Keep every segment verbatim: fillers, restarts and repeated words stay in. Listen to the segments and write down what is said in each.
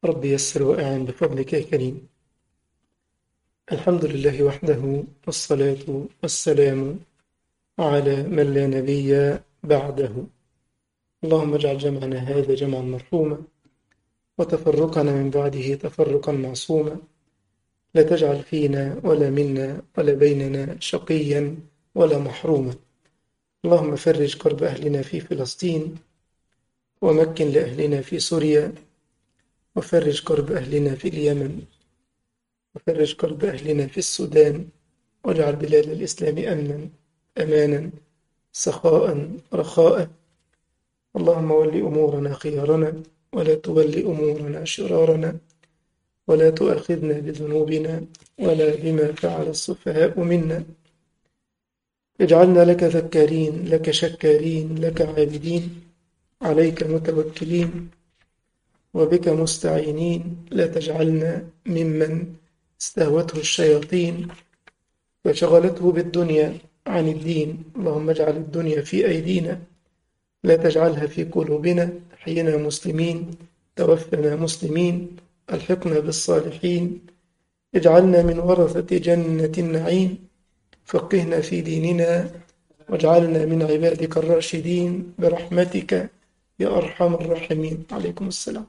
رب يسر وأعن بفضلك يا كريم. الحمد لله وحده، والصلاة والسلام على من لا نبي بعده. اللهم اجعل جمعنا هذا جمعا مرحوما، وتفرقنا من بعده تفرقا معصوما. لا تجعل فينا ولا منا ولا بيننا شقيا ولا محروما. اللهم فرج كرب أهلنا في فلسطين، ومكن لأهلنا في سوريا، وفرج كرب أهلنا في اليمن، وفرج كرب أهلنا في السودان، واجعل بلاد الإسلام أمنا أمانا سخاء رخاء. اللهم ول أمورنا خيارنا، ولا تول أمورنا شرارنا، ولا تؤاخذنا بذنوبنا ولا بما فعل السفهاء منا. اجعلنا لك ذكارين، لك شكارين، لك عابدين، عليك متوكلين، وبك مستعينين. لا تجعلنا ممن استهوته الشياطين فشغلته بالدنيا عن الدين. اللهم اجعل الدنيا في أيدينا، لا تجعلها في قلوبنا. أحينا مسلمين، توفنا مسلمين، ألحقنا بالصالحين. اجعلنا من ورثة جنة النعيم، فقهنا في ديننا، واجعلنا من عبادك الراشدين برحمتك يا أرحم الراحمين. عليكم السلام.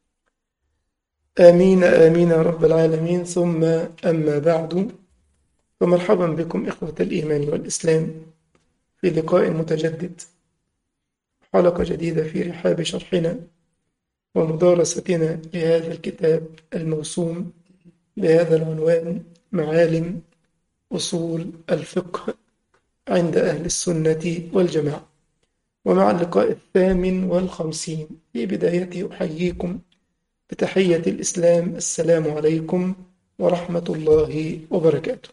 آمين آمين يا رب العالمين. ثم أما بعد، فمرحبا بكم إخوة الإيمان والإسلام في لقاء متجدد، حلقة جديدة في رحاب شرحنا ومدارستنا لهذا الكتاب الموسوم بهذا العنوان: معالم أصول الفقه عند أهل السنة والجماعة. ومع اللقاء الثامن والخمسين في بدايته أحييكم بتحية الإسلام: السلام عليكم ورحمة الله وبركاته.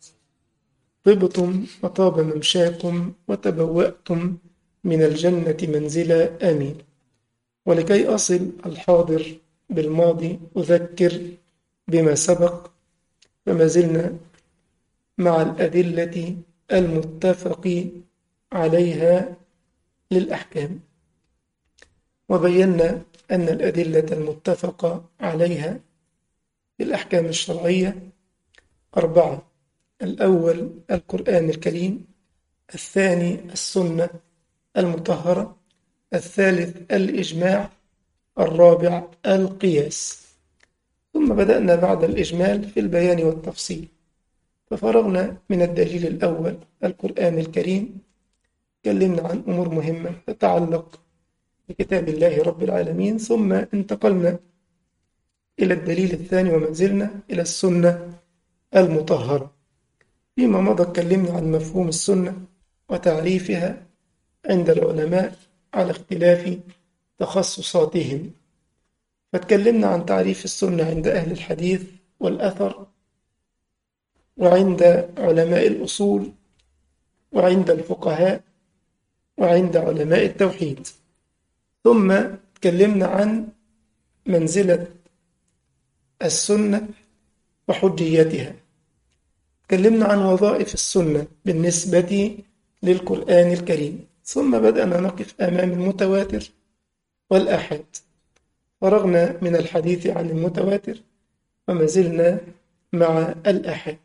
طبتم وطاب ممشاكم وتبوأتم من الجنة منزلا، آمين. ولكي أصل الحاضر بالماضي أذكر بما سبق، فما زلنا مع الأدلة المتفق عليها للأحكام، وبينا أن الأدلة المتفق عليها للأحكام الشرعية أربعة: الأول القرآن الكريم، الثاني السنة المطهرة، الثالث الإجماع، الرابع القياس. ثم بدأنا بعد الإجمال في البيان والتفصيل، ففرغنا من الدليل الأول القرآن الكريم، تكلمنا عن أمور مهمة تتعلق بكتاب الله رب العالمين، ثم انتقلنا إلى الدليل الثاني وما زلنا إلى السنة المطهرة. فيما مضى تكلمنا عن مفهوم السنة وتعريفها عند العلماء على اختلاف تخصصاتهم، فتكلمنا عن تعريف السنة عند أهل الحديث والأثر، وعند علماء الأصول، وعند الفقهاء، وعند علماء التوحيد. ثم تكلمنا عن منزلة السنة وحجيتها، تكلمنا عن وظائف السنة بالنسبة للقرآن الكريم. ثم بدأنا نقف أمام المتواتر والآحاد، فرغنا من الحديث عن المتواتر وما زلنا مع الآحاد.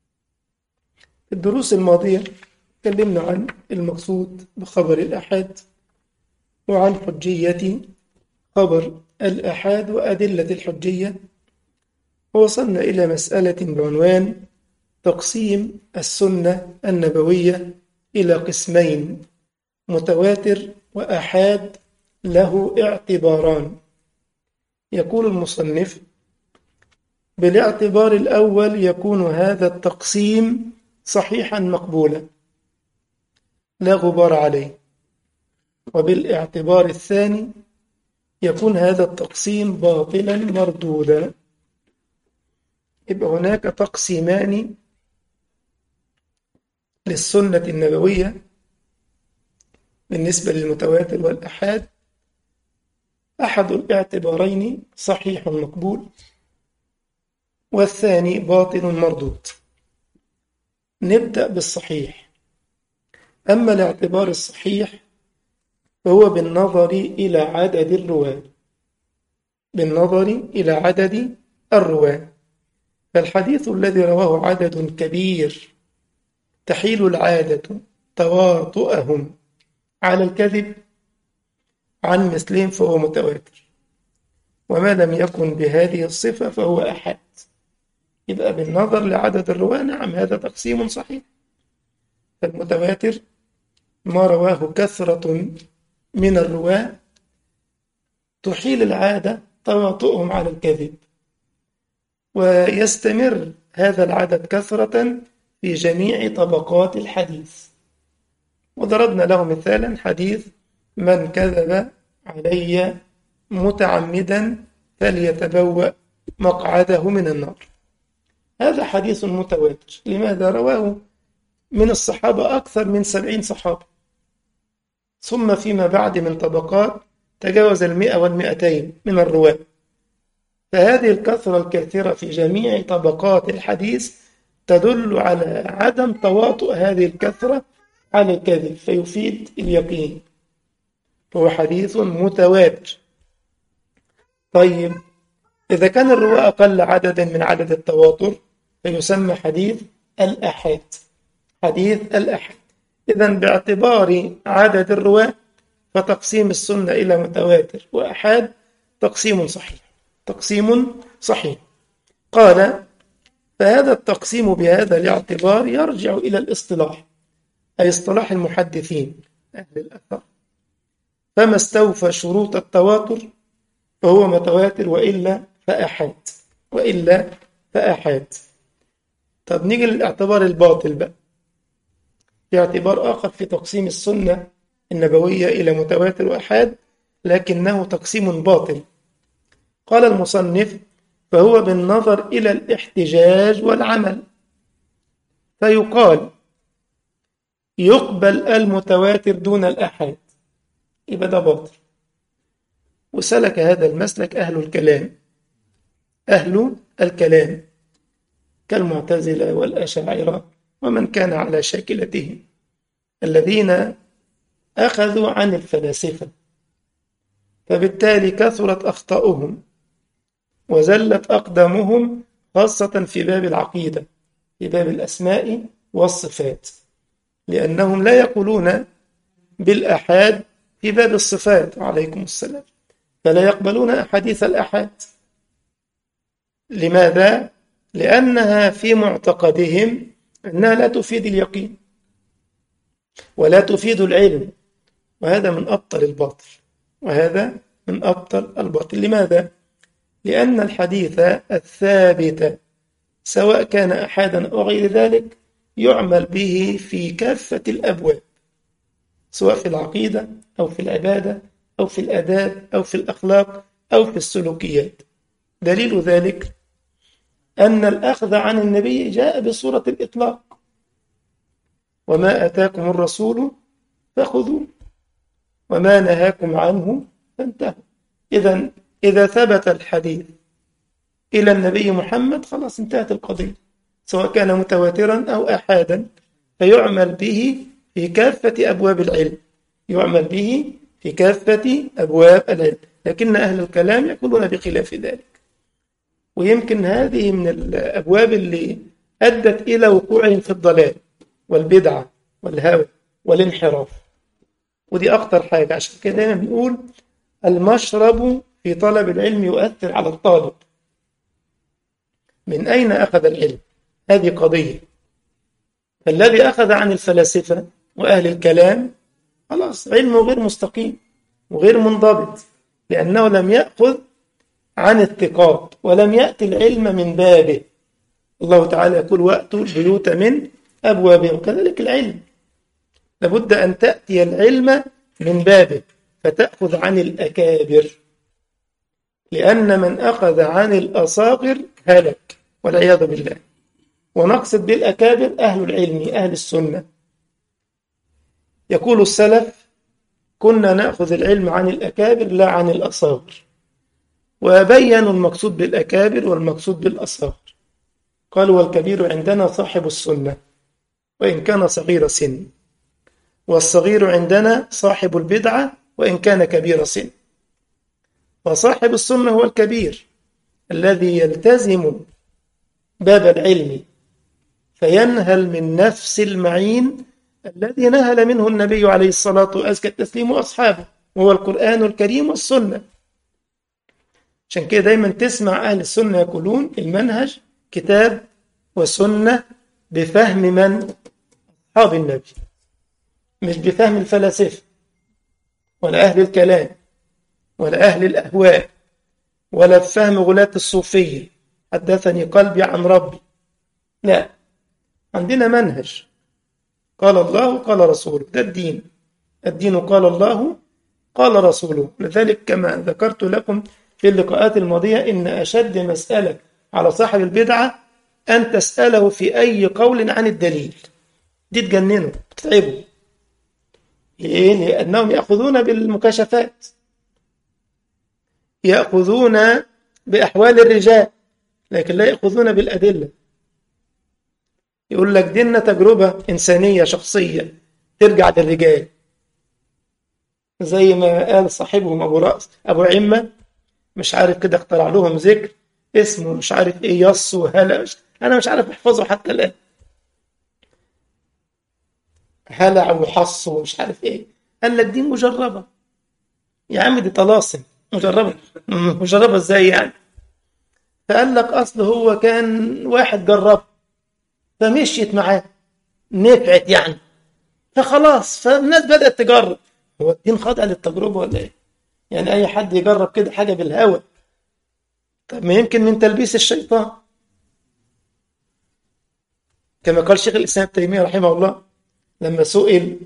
في الدروس الماضية تكلمنا عن المقصود بخبر الآحاد، وعن حجية خبر الآحاد وأدلة الحجية، ووصلنا إلى مسألة بعنوان تقسيم السنة النبوية إلى قسمين: متواتر وآحاد له اعتباران. يقول المصنف: بالاعتبار الأول يكون هذا التقسيم صحيحا مقبولا لا غبار عليه، وبالاعتبار الثاني يكون هذا التقسيم باطلا مردودا. يبقى هناك تقسيمان للسنة النبوية بالنسبة للمتواتر والآحاد: أحد الاعتبارين صحيح مقبول، والثاني باطل مردود. نبدأ بالصحيح. أما الاعتبار الصحيح فهو بالنظر إلى عدد الرواة، بالنظر إلى عدد الرواة. فالحديث الذي رواه عدد كبير تحيل العادة تواطؤهم على الكذب عن مثلهم فهو متواتر، وما لم يكن بهذه الصفة فهو أحد. يبقى بالنظر لعدد الرواة نعم هذا تقسيم صحيح. فالمتواتر ما رواه كثرة من الرواة تحيل العادة تواطؤهم على الكذب، ويستمر هذا العدد كثرة في جميع طبقات الحديث. وضربنا له مثالا حديث من كذب علي متعمدا فليتبوأ مقعده من النار. هذا حديث متواتر. لماذا؟ رواه من الصحابة أكثر من سبعين صحابة، ثم فيما بعد من طبقات تجاوز المئة والمئتين من الرواة. فهذه الكثرة الكثيرة في جميع طبقات الحديث تدل على عدم تواطؤ هذه الكثرة على الكذب، فيفيد اليقين. هو حديث متواتر. طيب إذا كان الرواة أقل عددا من عدد التواتر فيسمى حديث الآحاد. حديث الآحاد. إذن باعتبار عدد الرواة فتقسيم السنة إلى متواتر وآحاد تقسيم صحيح. تقسيم صحيح. قال: فهذا التقسيم بهذا الاعتبار يرجع إلى الاصطلاح، أي اصطلاح المحدثين أهل الأثر. فما استوفى شروط التواتر فهو متواتر، وإلا فآحاد. وإلا فآحاد. طب نيجي للاعتبار الباطل بقى، في اعتبار آخر في تقسيم السنة النبوية إلى متواتر وآحاد، لكنه تقسيم باطل. قال المصنف: فهو بالنظر إلى الاحتجاج والعمل، فيقال يقبل المتواتر دون الآحاد، يبقى ده باطل. وسلك هذا المسلك أهل الكلام. أهل الكلام كالمعتزلة والأشاعرة ومن كان على شاكلتهم، الذين أخذوا عن الفلاسفة، فبالتالي كثرت أخطاؤهم وزلت أقدامهم، خاصة في باب العقيدة، في باب الأسماء والصفات، لأنهم لا يقولون بالآحاد في باب الصفات عليكم السلام، فلا يقبلون أحاديث الآحاد. لماذا؟ لأنها في معتقدهم أنها لا تفيد اليقين ولا تفيد العلم، وهذا من أبطل الباطل. وهذا من أبطل الباطل. لماذا؟ لأن الحديث الثابت سواء كان أحادا أو غير ذلك يعمل به في كافة الأبواب، سواء في العقيدة أو في العبادة أو في الآداب أو في الأخلاق أو في السلوكيات. دليل ذلك أن الأخذ عن النبي جاء بصورة الإطلاق: وما أتاكم الرسول فخذوا وما نهاكم عنه فانتهوا. إذن إذا ثبت الحديث إلى النبي محمد خلاص انتهت القضية، سواء كان متواترا أو أحادا، فيعمل به في كافة أبواب العلم. يعمل به في كافة أبواب العلم. لكن أهل الكلام يقولون بخلاف ذلك. ويمكن هذه من الأبواب اللي أدت إلى وقوعهم في الضلال والبدعة والهوى والانحراف. ودي أخطر حاجة. عشان كده دايما بنقول المشرب في طلب العلم يؤثر على الطالب. من أين أخذ العلم؟ هذه قضية. فالذي أخذ عن الفلاسفة وأهل الكلام خلاص علمه غير مستقيم وغير منضبط، لأنه لم يأخذ عن الثقات ولم يأتي العلم من بابه. الله تعالى يقول: وأتوا البيوت من أبوابه. وكذلك العلم لابد أن تأتي العلم من بابه، فتأخذ عن الأكابر، لأن من أخذ عن الأصاغر هلك والعياذ بالله. ونقصد بالأكابر أهل العلم أهل السنة. يقول السلف: كنا نأخذ العلم عن الأكابر لا عن الأصاغر. وبينوا المقصود بالأكابر والمقصود بالأصاغر. قالوا: والكبير عندنا صاحب السنة وإن كان صغير سن، والصغير عندنا صاحب البدعة وإن كان كبير سن. فصاحب السنة هو الكبير الذي يلتزم باب العلم فينهل من نفس المعين الذي نهل منه النبي عليه الصلاة وأزكى التسليم وأصحابه، وهو القرآن الكريم والسنة. عشان كده دايما تسمع أهل السنة يقولون المنهج كتاب وسنة بفهم من؟ أصحاب النبي، مش بفهم الفلاسفة ولا أهل الكلام ولا أهل الأهواء ولا بفهم غلاة الصوفية حدثني قلبي عن ربي. لا، عندنا منهج قال الله قال رسوله، ده الدين. الدين قال الله قال رسوله. لذلك كما ذكرت لكم في اللقاءات الماضية إن أشد مسألة على صاحب البدعة أن تسأله في أي قول عن الدليل، دي تجننه تتعبه. ليه؟ لأنهم يأخذون بالمكاشفات، يأخذون بأحوال الرجال، لكن لا يأخذون بالأدلة. يقول لك ديننا تجربة إنسانية شخصية ترجع للرجال، زي ما قال صاحبهم أبو رأس أبو عمة، مش عارف كده اخترع لهم ذكر اسمه مش عارف إيه، يص وهلا، مش أنا مش عارف أحفظه حتى الآن، هلع وحص ومش عارف إيه. قال لك دي مجربة يا عم، دي طلاسم مجربة. مجربة إزاي يعني؟ فقال لك أصل هو كان واحد جرب فمشيت معاه نفعت يعني، فخلاص فالناس بدأت تجرب. هو الدين خاضع للتجربة ولا إيه؟ يعني أي حد يجرب كده حاجة بالهوى؟ طب ما يمكن من تلبيس الشيطان، كما قال شيخ الإسلام ابن تيمية رحمه الله لما سئل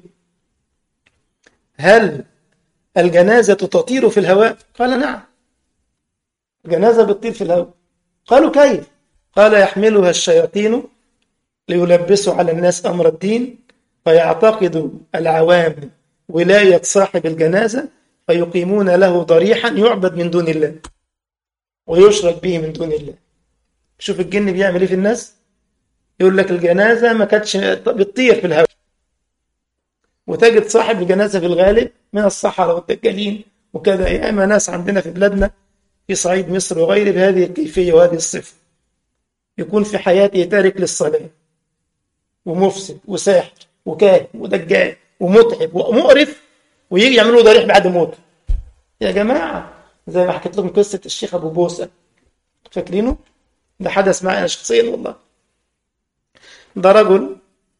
هل الجنازة تطير في الهواء؟ قال نعم، الجنازة بتطير في الهواء. قالوا كيف؟ قال يحملها الشياطين ليلبسوا على الناس أمر الدين، فيعتقد العوام ولاية صاحب الجنازة فيقيمون له ضريحا يعبد من دون الله ويشرك به من دون الله. شوف الجن بيعمل ايه في الناس، يقول لك الجنازة ما كانتش بتطير في الهواء، وتجد صاحب الجنازة في الغالب من الصحراء والدجالين وكذا. ياما ناس عندنا في بلادنا في صعيد مصر وغيره بهذه الكيفية وهذه الصفة، يكون في حياته تارك للصلاة ومفسد وساحر وكاهن ودجال ومتعب ومقرف، ويجي يعملوا ضريح بعد موته. يا جماعة زي ما حكيت لكم قصة الشيخ أبو بوسة، فاكرينه؟ ده حدث معي أنا شخصيا والله. ده رجل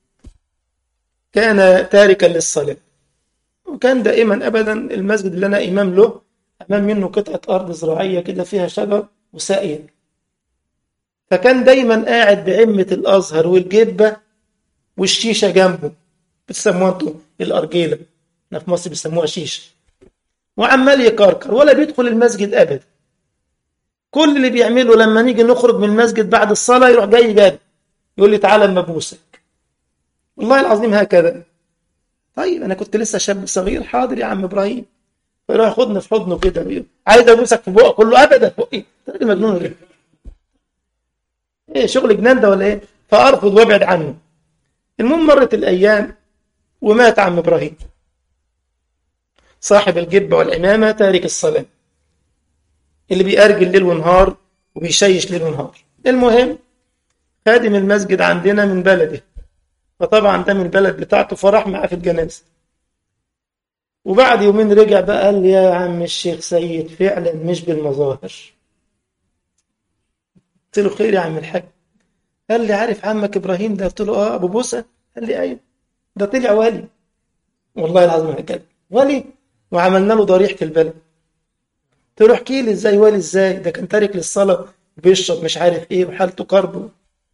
كان تاركا للصلاة، وكان دائما أبدا المسجد اللي أنا إمام له أمام منه قطعة أرض زراعية كده فيها شجر وساقية، فكان دايما قاعد بعمة الأزهر والجبة والشيشة جنبه، بتسموها انتوا الأرجيلة، احنا في مصر بيسموها شيشة، وعمال يكركر ولا بيدخل المسجد أبدا. كل اللي بيعمله لما نيجي نخرج من المسجد بعد الصلاة يروح جاي جاري يقول لي تعالى اما ابوسك، والله العظيم هكذا. طيب أنا كنت لسه شاب صغير، حاضر يا عم إبراهيم، فيروح ياخدني في حضنه كده، عايز ابوسك في بقه، كله ابدا في بقي، انت مجنون ولا ايه؟ ايه شغل جنان ده ولا ايه؟ فارفض وابعد عنه. المهم مرت الايام ومات عم ابراهيم صاحب الجبه والعمامه تارك الصلاه، اللي بيأرجل ليل ونهار وبيشيش ليل ونهار. المهم خادم المسجد عندنا من بلده، فطبعا ده من البلد بتاعته، فراح معاه في الجنازه. وبعد يومين رجع بقى قال لي يا عم الشيخ سيد فعلا مش بالمظاهر. قلت له خير يا عم الحاج؟ قال لي عارف عمك ابراهيم ده؟ قلت له اه ابو بوسه. قال لي ايوه، ده طلع ولي، والله العظيم هكذا ولي، وعملنا له ضريح في البلد. قلت له احكي لي ازاي ولي؟ ازاي ده كان تارك للصلاه بيشرب مش عارف ايه وحالته كرب.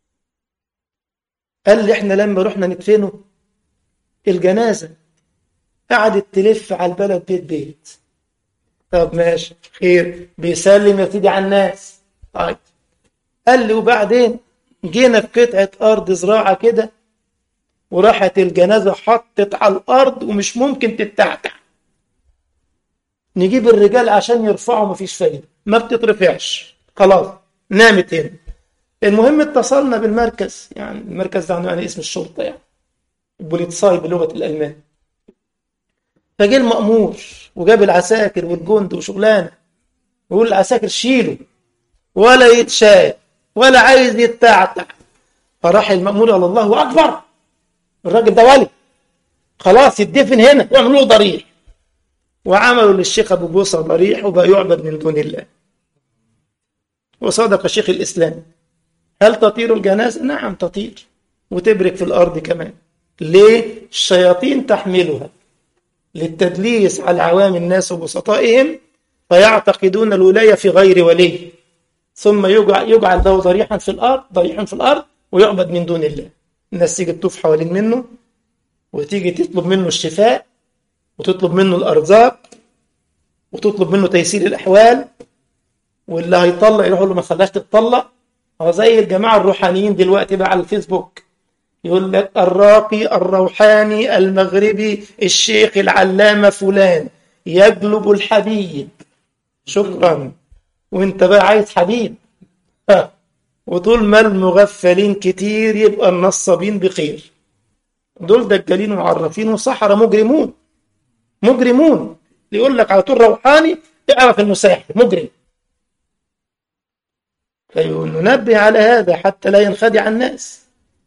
قال لي احنا لما رحنا ندفنه الجنازه قعدت تلف على البلد بيت بيت. طب ماشي خير، بيسلم يا سيدي على الناس. طيب قال لي وبعدين جينا في قطعة أرض زراعة كده، وراحت الجنازة حطت على الأرض ومش ممكن تتعتع، نجيب الرجال عشان يرفعوا مفيش فايدة، ما بتترفعش، خلاص نامت هنا. المهم اتصلنا بالمركز، يعني المركز ده عنده يعني اسم الشرطة يعني البوليتساي بلغة الألمان. فجه المأمور وجاب العساكر والجند وشغلانة، ويقول العساكر شيله ولا يتشال ولا عايز يتعتع. فراح المأمون قال الله أكبر، الراجل ده ولي خلاص يدفن هنا ويعملوا له ضريح. وعملوا للشيخ أبو بوصة ضريح وبقى يعبد من دون الله. وصدق شيخ الإسلام. هل تطير الجنازة؟ نعم تطير وتبرك في الأرض كمان. ليه؟ الشياطين تحملها للتدليس على عوام الناس وبسطائهم فيعتقدون الولاية في غير ولي، ثم يجعل, يجعل له ضريحا في الأرض ضريحا في الأرض ويعبد من دون الله. الناس تيجي تطوف حوالين منه وتيجي تطلب منه الشفاء وتطلب منه الأرزاق وتطلب منه تيسير الأحوال، واللي هيطلق يروح له ما خلاش تتطلق. هو زي الجماعة الروحانيين دلوقتي بقى على الفيسبوك يقول لك الراقي الروحاني المغربي الشيخ العلامة فلان يجلب الحبيب. شكرا. وانت بقى عايز حبيب. ها. وطول ما المغفلين كتير يبقى النصابين بخير. دول دجالين ومعرفين وسحرة مجرمون مجرمون. يقول لك على طول روحاني اعرف انه ساحر مجرم. فننبه على هذا حتى لا ينخدع الناس.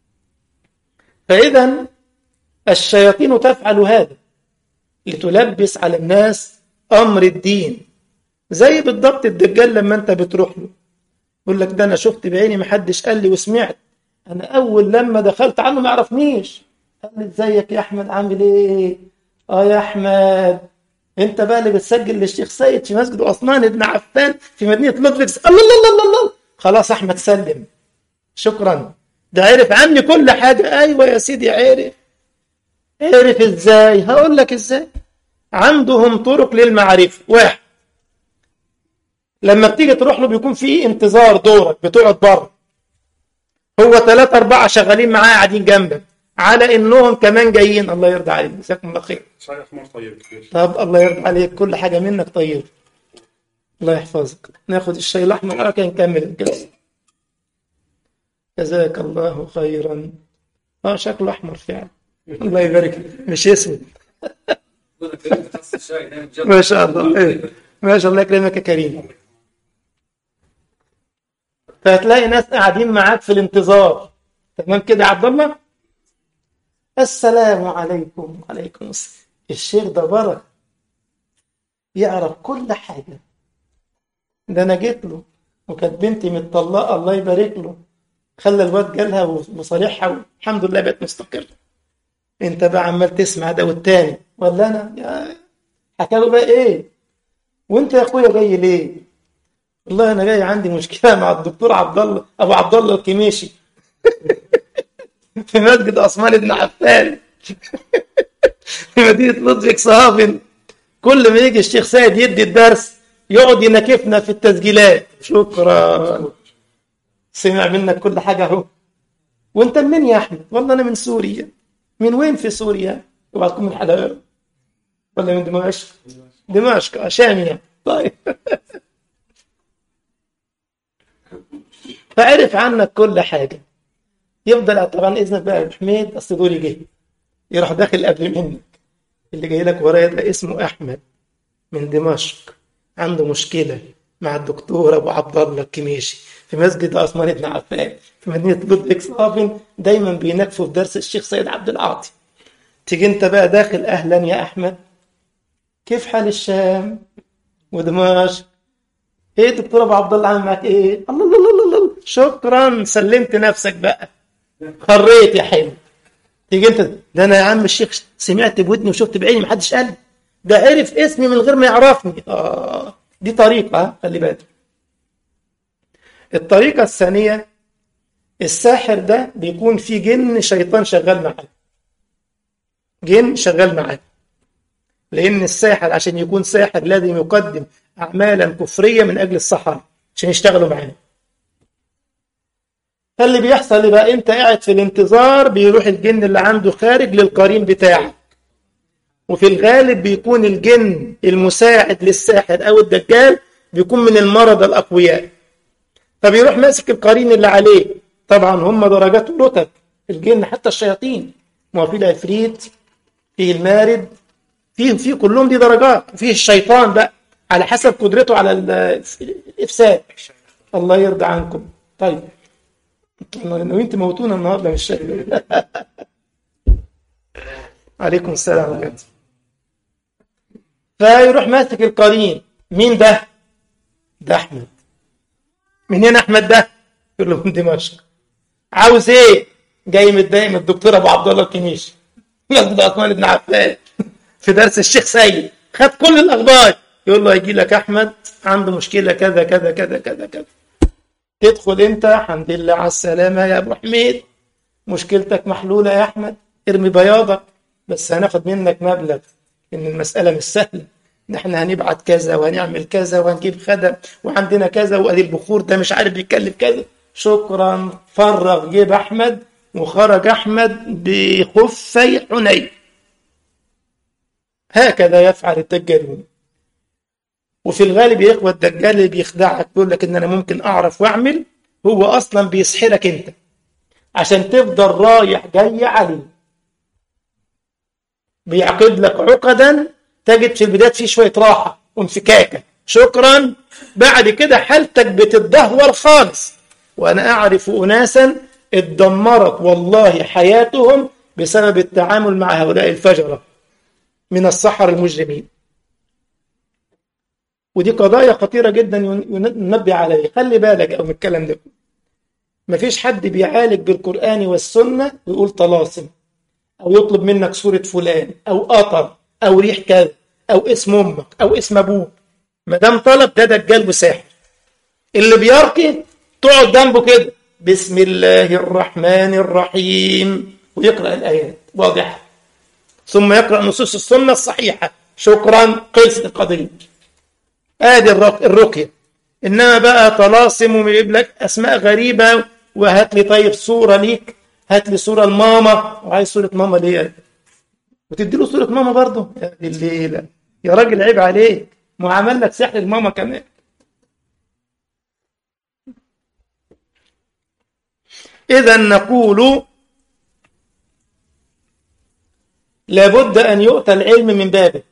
فإذا الشياطين تفعل هذا لتلبس على الناس أمر الدين. زي بالضبط الدجال لما أنت بتروح له يقول لك ده أنا شفت بعيني محدش قال لي وسمعت، أنا أول لما دخلت عنه ما عرفنيش، قال لي ازيك يا أحمد عامل إيه؟ آه يا أحمد أنت بقى اللي بتسجل للشيخ سيد في مسجد عثمان بن عفان في مدينة لودفيكس. الله الله الله الله. خلاص أحمد سلم شكرا، ده عرف عني كل حاجة. أيوة يا سيدي عرف. عرف إزاي؟ هقول لك إزاي. عندهم طرق للمعرفة. واحد، لما بتيجي تروح له بيكون في انتظار دورك، بتقعد بره، هو ثلاثة أربعة شغالين معاه قاعدين جنبك على إنهم كمان جايين. الله يرضى عليك، جزاكم الله خير. طب الله يرضى عليك، كل حاجة منك طيب. الله يحفظك. ناخد الشاي الأحمر على كده نكمل الجلسة. جزاك الله خيرا. اه شكله أحمر فعلا. الله يبارك فيك. مش اسود. ما شاء الله. ايه ما شاء الله يكرمك يا كريم. فهتلاقي ناس قاعدين معاك في الانتظار. تمام كده يا عبد الله؟ السلام عليكم. وعليكم السلام. الشيخ ده بركة يعرف كل حاجة. ده أنا جيت له وكانت بنتي متطلقة الله يبارك له، خلى الواد جالها وصالحها والحمد لله بقت مستقرة. انت بقى عمال تسمع ده والتاني ولا انا يا حكى له بقى ايه؟ وانت يا اخويا جاي ليه؟ والله انا جاي عندي مشكلة مع الدكتور عبد الله ابو عبد الله الكميشي في مسجد عثمان بن عفان في مدينة لودفيك صهافن. كل ما يجي الشيخ سيد يدي الدرس يقعد ينكفنا في التسجيلات. شكرا، سمع منك كل حاجة اهو. وانت منين يا احمد؟ والله انا من سوريا. من وين في سوريا؟ اوعى تكون من حلب ولا من دمشق؟ دمشق شامية. طيب فعرف عنك كل حاجة. يفضل طبعا اذنك بقى يا ابو حميد اصل دوري جه، يروح داخل قبل منك. اللي جاي لك ورايا ده اسمه احمد من دمشق، عنده مشكلة مع الدكتور ابو عبد الله الكميشي في مسجد عثمان بن عفان في مدينة لودفيك صهافن. دايما بينكفوا في درس الشيخ سيد عبد العاطي. تيجي انت بقى داخل اهلا يا احمد، كيف حال الشام ودمشق؟ ايه دكتور ابو عبد الله عامل معاك ايه؟ الله الله الله الله. شكرا، سلمت نفسك بقى، خريت يا حلو. تيجي انت ده انا يا عم الشيخ سمعت بودني وشفت بعيني محدش قال لي، ده عرف اسمي من غير ما يعرفني. اه دي طريقة، خلي بالك. الطريقة الثانية، الساحر ده بيكون فيه جن شيطان شغال معاه، جن شغال معاه. لأن الساحر عشان يكون ساحر لازم يقدم أعمالا كفرية من أجل السحرة عشان يشتغلوا معاه. فاللي بيحصل بقى أنت قاعد في الانتظار بيروح الجن اللي عنده خارج للقرين بتاعك، وفي الغالب بيكون الجن المساعد للساحر أو الدجال بيكون من المرضى الأقوياء، فبيروح ماسك القرين اللي عليه. طبعا هم درجات ورتب الجن حتى الشياطين، ما في العفريت فيه المارد فيه فيه كلهم دي درجات. فيه الشيطان بقى على حسب قدرته على الإفساد. الله يرضى عنكم. طيب ناويين تموتونا النهارده مش شايف. عليكم السلام ورحمة. فيروح ماسك القرين. مين ده؟ ده أحمد. منين أحمد ده؟ يقول له من دمشق. عاوز إيه؟ جاي متضايق من الدكتور أبو عبد الله الكنيشي، يقصد عثمان بن عفان في درس الشيخ سيد، خد كل الأخبار. يقول له هيجي لك أحمد عنده مشكلة كذا كذا كذا كذا كذا. تدخل أنت، الحمد لله على السلامة يا أبو حميد، مشكلتك محلولة يا أحمد، ارمي بياضك، بس هناخد منك مبلغ، إن المسألة مش سهلة، نحن هنبعت كذا وهنعمل كذا وهنجيب خدم وعندنا كذا، وقال البخور ده مش عارف بيتكلم كذا. شكرا. فرغ جيب أحمد وخرج أحمد بخفي حنين. هكذا يفعل الدجالون. وفي الغالب يا إخوة الدجال اللي بيخدعك بيقول لك إن أنا ممكن أعرف وأعمل، هو أصلا بيسحرك أنت عشان تفضل رايح جاي عليه. بيعقد لك عقدا تجد في البداية فيه شوية راحة وانفكاكة، شكرا، بعد كده حالتك بتتدهور خالص. وأنا أعرف أناسا اتدمرت والله حياتهم بسبب التعامل مع هؤلاء الفجرة من السحرة المجرمين. ودي قضايا خطيرة جدا ينبه عليها. خلي بالك أو من الكلام ده، مفيش حد بيعالج بالقرآن والسنة ويقول طلاسم، أو يطلب منك صورة فلان أو قطر أو ريح كذا أو اسم أمك أو اسم أبوك. ما دام طلب ده دجال وساحر. اللي بيرقي تقعد جنبه كده بسم الله الرحمن الرحيم ويقرأ الآيات واضحة، ثم يقرأ نصوص السنة الصحيحة، شكرا، خلصت القضية. آدي الرقية. إنما بقى طلاسم ويجيب لك أسماء غريبة، وهات لي طيب صورة ليك، هات لي صورة لماما، وعايز صورة ماما ليه؟ وتدي له صورة ماما برضه؟ يا الليلة يا راجل عيب عليك، ما عمل لك سحر الماما كمان. إذا نقول لابد أن يؤتى العلم من بابه.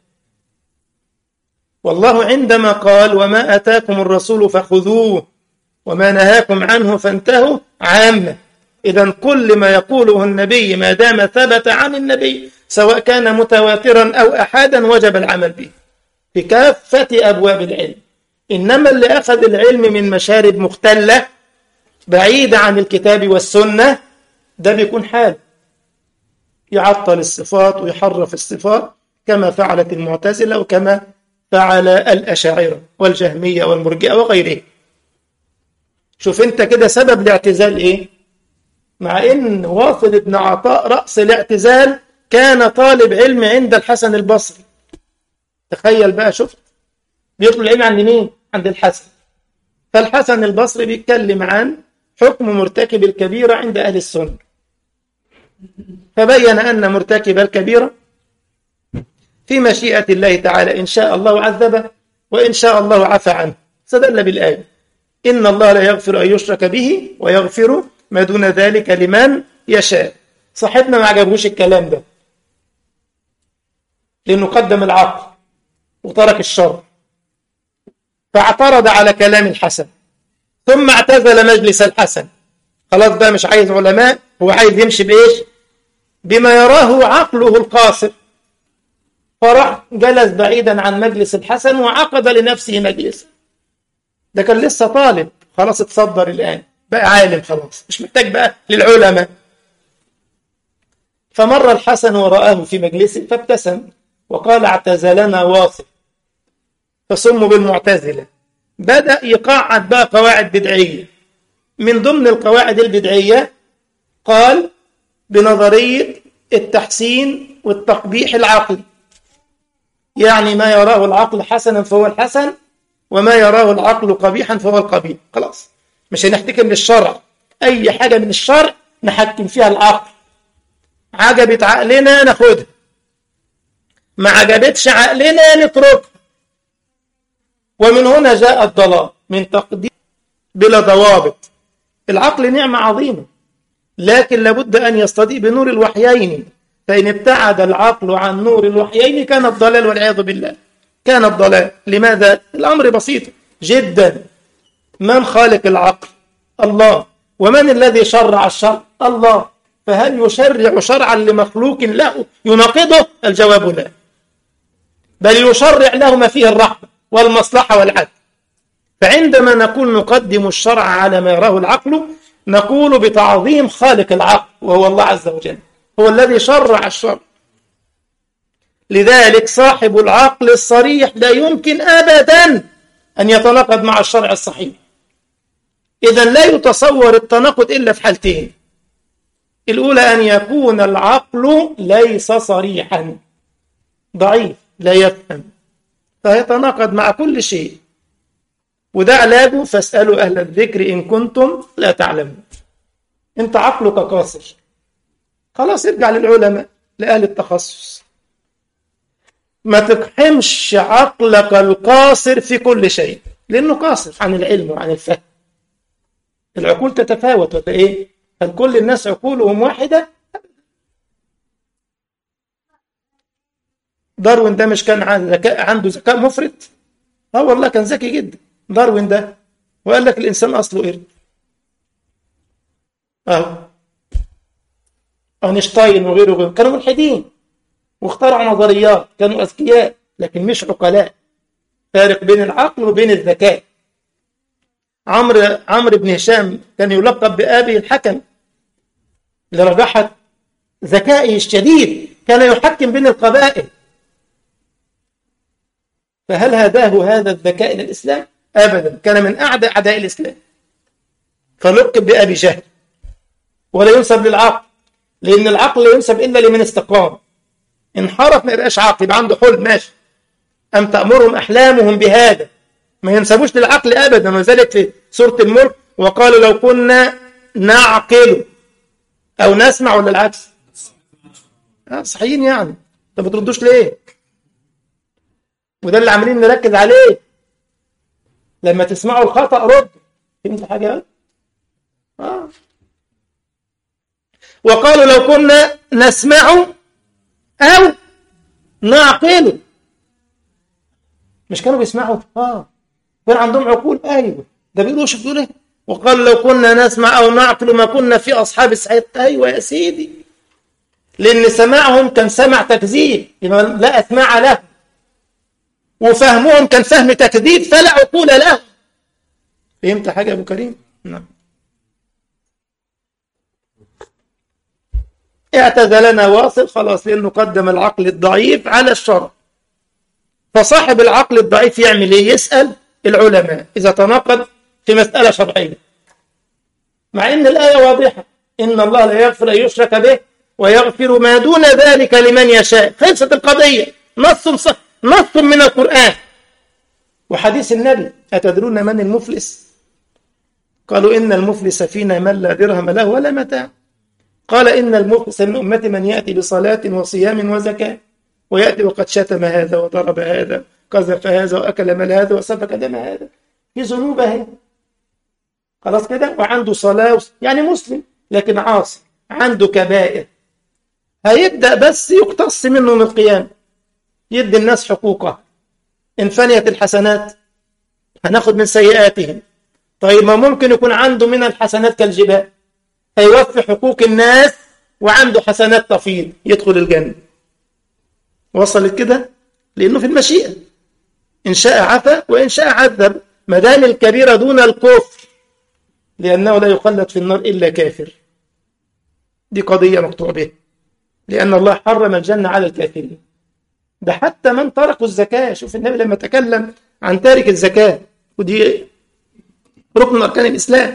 والله عندما قال وما أتاكم الرسول فخذوه وما نهاكم عنه فانتهوا عامة. إذا كل ما يقوله النبي ما دام ثبت عن النبي سواء كان متواترا أو أحادا وجب العمل به في كافة أبواب العلم. إنما اللي أخذ العلم من مشارب مختلة بعيدة عن الكتاب والسنة ده بيكون حال يعطل الصفات ويحرف الصفات كما فعلت المعتزلة وكما فعل الأشاعرة والجهمية والمرجئة وغيره. شوف انت كده سبب الاعتزال ايه؟ مع ان واصل بن عطاء رأس الاعتزال كان طالب علم عند الحسن البصري. تخيل بقى، شفت بيطلب العلم عند مين؟ عند الحسن. فالحسن البصري بيتكلم عن حكم مرتكب الكبيرة عند أهل السنة، فبين أن مرتكب الكبيرة في مشيئة الله تعالى إن شاء الله عذبه وإن شاء الله عفى عنه. استدل بالآية إن الله لا يغفر أن يشرك به ويغفر ما دون ذلك لمن يشاء. صاحبنا ما عجبوش الكلام ده لأنه قدم العقل وترك الشر، فاعترض على كلام الحسن ثم اعتزل مجلس الحسن. خلاص بقى مش عايز علماء، هو عايز يمشي بإيش؟ بما يراه عقله القاصر. فراح جلس بعيدا عن مجلس الحسن وعقد لنفسه مجلس. ده كان لسه طالب، خلاص اتصدر الآن بقى عالم، خلاص مش محتاج بقى للعلماء. فمر الحسن ورآه في مجلسه فابتسم وقال اعتزلنا واصل، فسموا بالمعتزلة. بدأ يقعد بقى قواعد بدعية. من ضمن القواعد البدعية قال بنظرية التحسين والتقبيح العقلي، يعني ما يراه العقل حسنا فهو الحسن وما يراه العقل قبيحا فهو القبيح. خلاص مش هنحتكم للشرع، أي حاجة من الشرع نحكم فيها العقل. عجبت عقلنا ناخدها، ما عجبتش عقلنا نتركها. ومن هنا جاء الضلال من تقدير بلا ضوابط. العقل نعمة عظيمة، لكن لابد أن يستضيء بنور الوحيين، فإن ابتعد العقل عن نور الوحيين كان الضلال والعياذ بالله. كان الضلال. لماذا؟ الأمر بسيط جدا. من خالق العقل؟ الله. ومن الذي شرع الشرع؟ الله. فهل يشرع شرعا لمخلوق له يناقضه؟ الجواب لا، بل يشرع له ما فيه الرحمة والمصلحة والعدل. فعندما نقول نقدم الشرع على ما يراه العقل، نقول بتعظيم خالق العقل وهو الله عز وجل، هو الذي شرع الشرع. لذلك صاحب العقل الصريح لا يمكن أبدا أن يتناقض مع الشرع الصحيح. إذن لا يتصور التناقض إلا في حالتين: الأولى أن يكون العقل ليس صريحا، ضعيف لا يفهم، فيتناقض مع كل شيء، وده علاجه فاسألوا أهل الذكر إن كنتم لا تعلمون. أنت عقلك قاصر، خلاص ارجع للعلماء لأهل التخصص. ما تقحمش عقلك القاصر في كل شيء، لأنه قاصر عن العلم وعن الفهم. العقول تتفاوت ولا إيه؟ هل كل الناس عقولهم واحدة؟ داروين ده مش كان عنده ذكاء مفرط؟ اه والله كان ذكي جدا داروين ده، وقال لك الإنسان أصله قرد. اه أينشتاين وغيره وغيره كانوا ملحدين واخترعوا نظريات، كانوا أذكياء لكن مش عقلاء. فارق بين العقل وبين الذكاء. عمرو عمرو بن هشام كان يلقب بأبي الحكم لرجحت ذكائه الشديد، كان يحكم بين القبائل. فهل هداه هذا الذكاء إلى الإسلام؟ أبدا، كان من أعداء أعداء الإسلام، فلقب بأبي جهل. ولا ينسب للعقل، لأن العقل لا ينسب إلا لمن استقام. انحرف ما يبقاش عاقل، يبقى عنده حلم ماشي، أم تأمرهم أحلامهم بهذا، ما ينسبوش للعقل أبدا. وذلك في سورة الملك وقالوا لو كنا نعقل أو نسمع، ولا العكس؟ آه صحيحين يعني، طب ما بتردوش ليه؟ وده اللي عاملين نركز عليه، لما تسمعوا الخطأ ردوا. فهمت حاجة؟ آه. وقالوا لو كنا نسمع أو نعقل، مش كانوا بيسمعوا؟ آه كان عندهم عقول. أيوة ده بيقولوا شوف دول إيه. وقالوا لو كنا نسمع أو نعقل ما كنا في أصحاب السعير. أيوة يا سيدي، لأن سماعهم كان سمع تكذيب لا أسمع له، وفهمهم كان فهم تكذيب فلا عقول له. فهمت حاجة يا أبو كريم؟ نعم. اعتزلنا واصل خلاص، لأنه قدم العقل الضعيف على الشرع. فصاحب العقل الضعيف يعمل ايه؟ يسأل العلماء إذا تناقض في مسألة شرعية، مع إن الآية واضحة: إن الله لا يغفر أن يشرك به ويغفر ما دون ذلك لمن يشاء. خلصت القضية، نص صح، نص من القرآن وحديث النبي. أتدرون من المفلس؟ قالوا إن المفلس فينا من لا درهم له ولا متاع. قال إن المفلس من أمتي من يأتي بصلاة وصيام وزكاة، ويأتي وقد شتم هذا وضرب هذا قذف هذا وأكل مال هذا وسفك دم هذا. في ذنوب اهي خلاص كده، وعنده صلاة يعني مسلم لكن عاصي، عنده كبائر. هيبدأ بس يقتص منه من القيام، يدي الناس حقوقه. إن فنيت الحسنات هناخد من سيئاتهم. طيب ما ممكن يكون عنده من الحسنات كالجبال، هيوفي حقوق الناس وعنده حسنات تفيض، يدخل الجنة. وصلت كده؟ لأنه في المشيئة، إن شاء عفا وإن شاء عذب، ما دام الكبيرة دون الكفر، لأنه لا يخلد في النار إلا كافر. دي قضية مقطوع بها، لأن الله حرم الجنة على الكافرين. ده حتى من تركوا الزكاة. شوف النبي لما تكلم عن تارك الزكاة، ودي ركن من أركان الإسلام،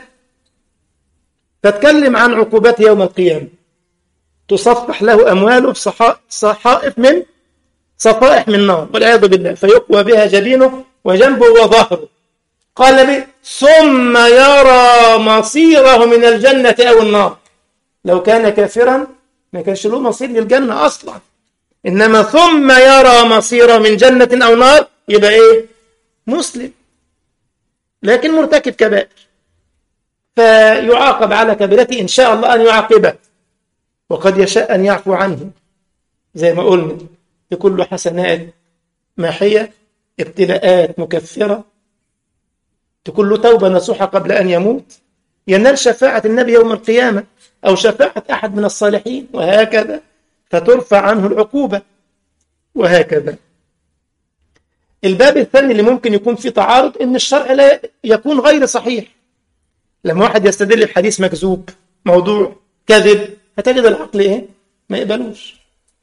تتكلم عن عقوبات يوم القيامة. تصفح له أمواله بصحائف من صفائح من نار والعياذ بالله، فيقوى بها جبينه وجنبه وظهره. قال لي ثم يرى مصيره من الجنة أو النار. لو كان كافرا ما كانش له مصير للجنة أصلا، إنما ثم يرى مصيره من جنة أو نار، يبقى إيه؟ مسلم لكن مرتكب كبائر، فيعاقب على كبيرته إن شاء الله أن يعاقبه، وقد يشاء أن يعفو عنه. زي ما قلنا لكل حسنات ماحية ابتلاءات مكفرة، تكون له توبة نصوحة قبل أن يموت، ينال شفاعة النبي يوم القيامة أو شفاعة أحد من الصالحين، وهكذا، فترفع عنه العقوبة، وهكذا. الباب الثاني اللي ممكن يكون فيه تعارض، إن الشرع لا يكون غير صحيح. لما واحد يستدل بحديث مكذوب، موضوع كذب، هتجد العقل إيه؟ ما يقبلوش.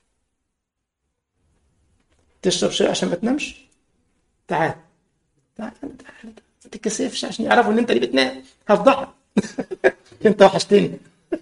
تشرب شاي عشان ما تنامش؟ تعال تعال تعال ما تتكسفش عشان يعرفوا إن أنت اللي بتنام، هفضحك. أنت وحشتني.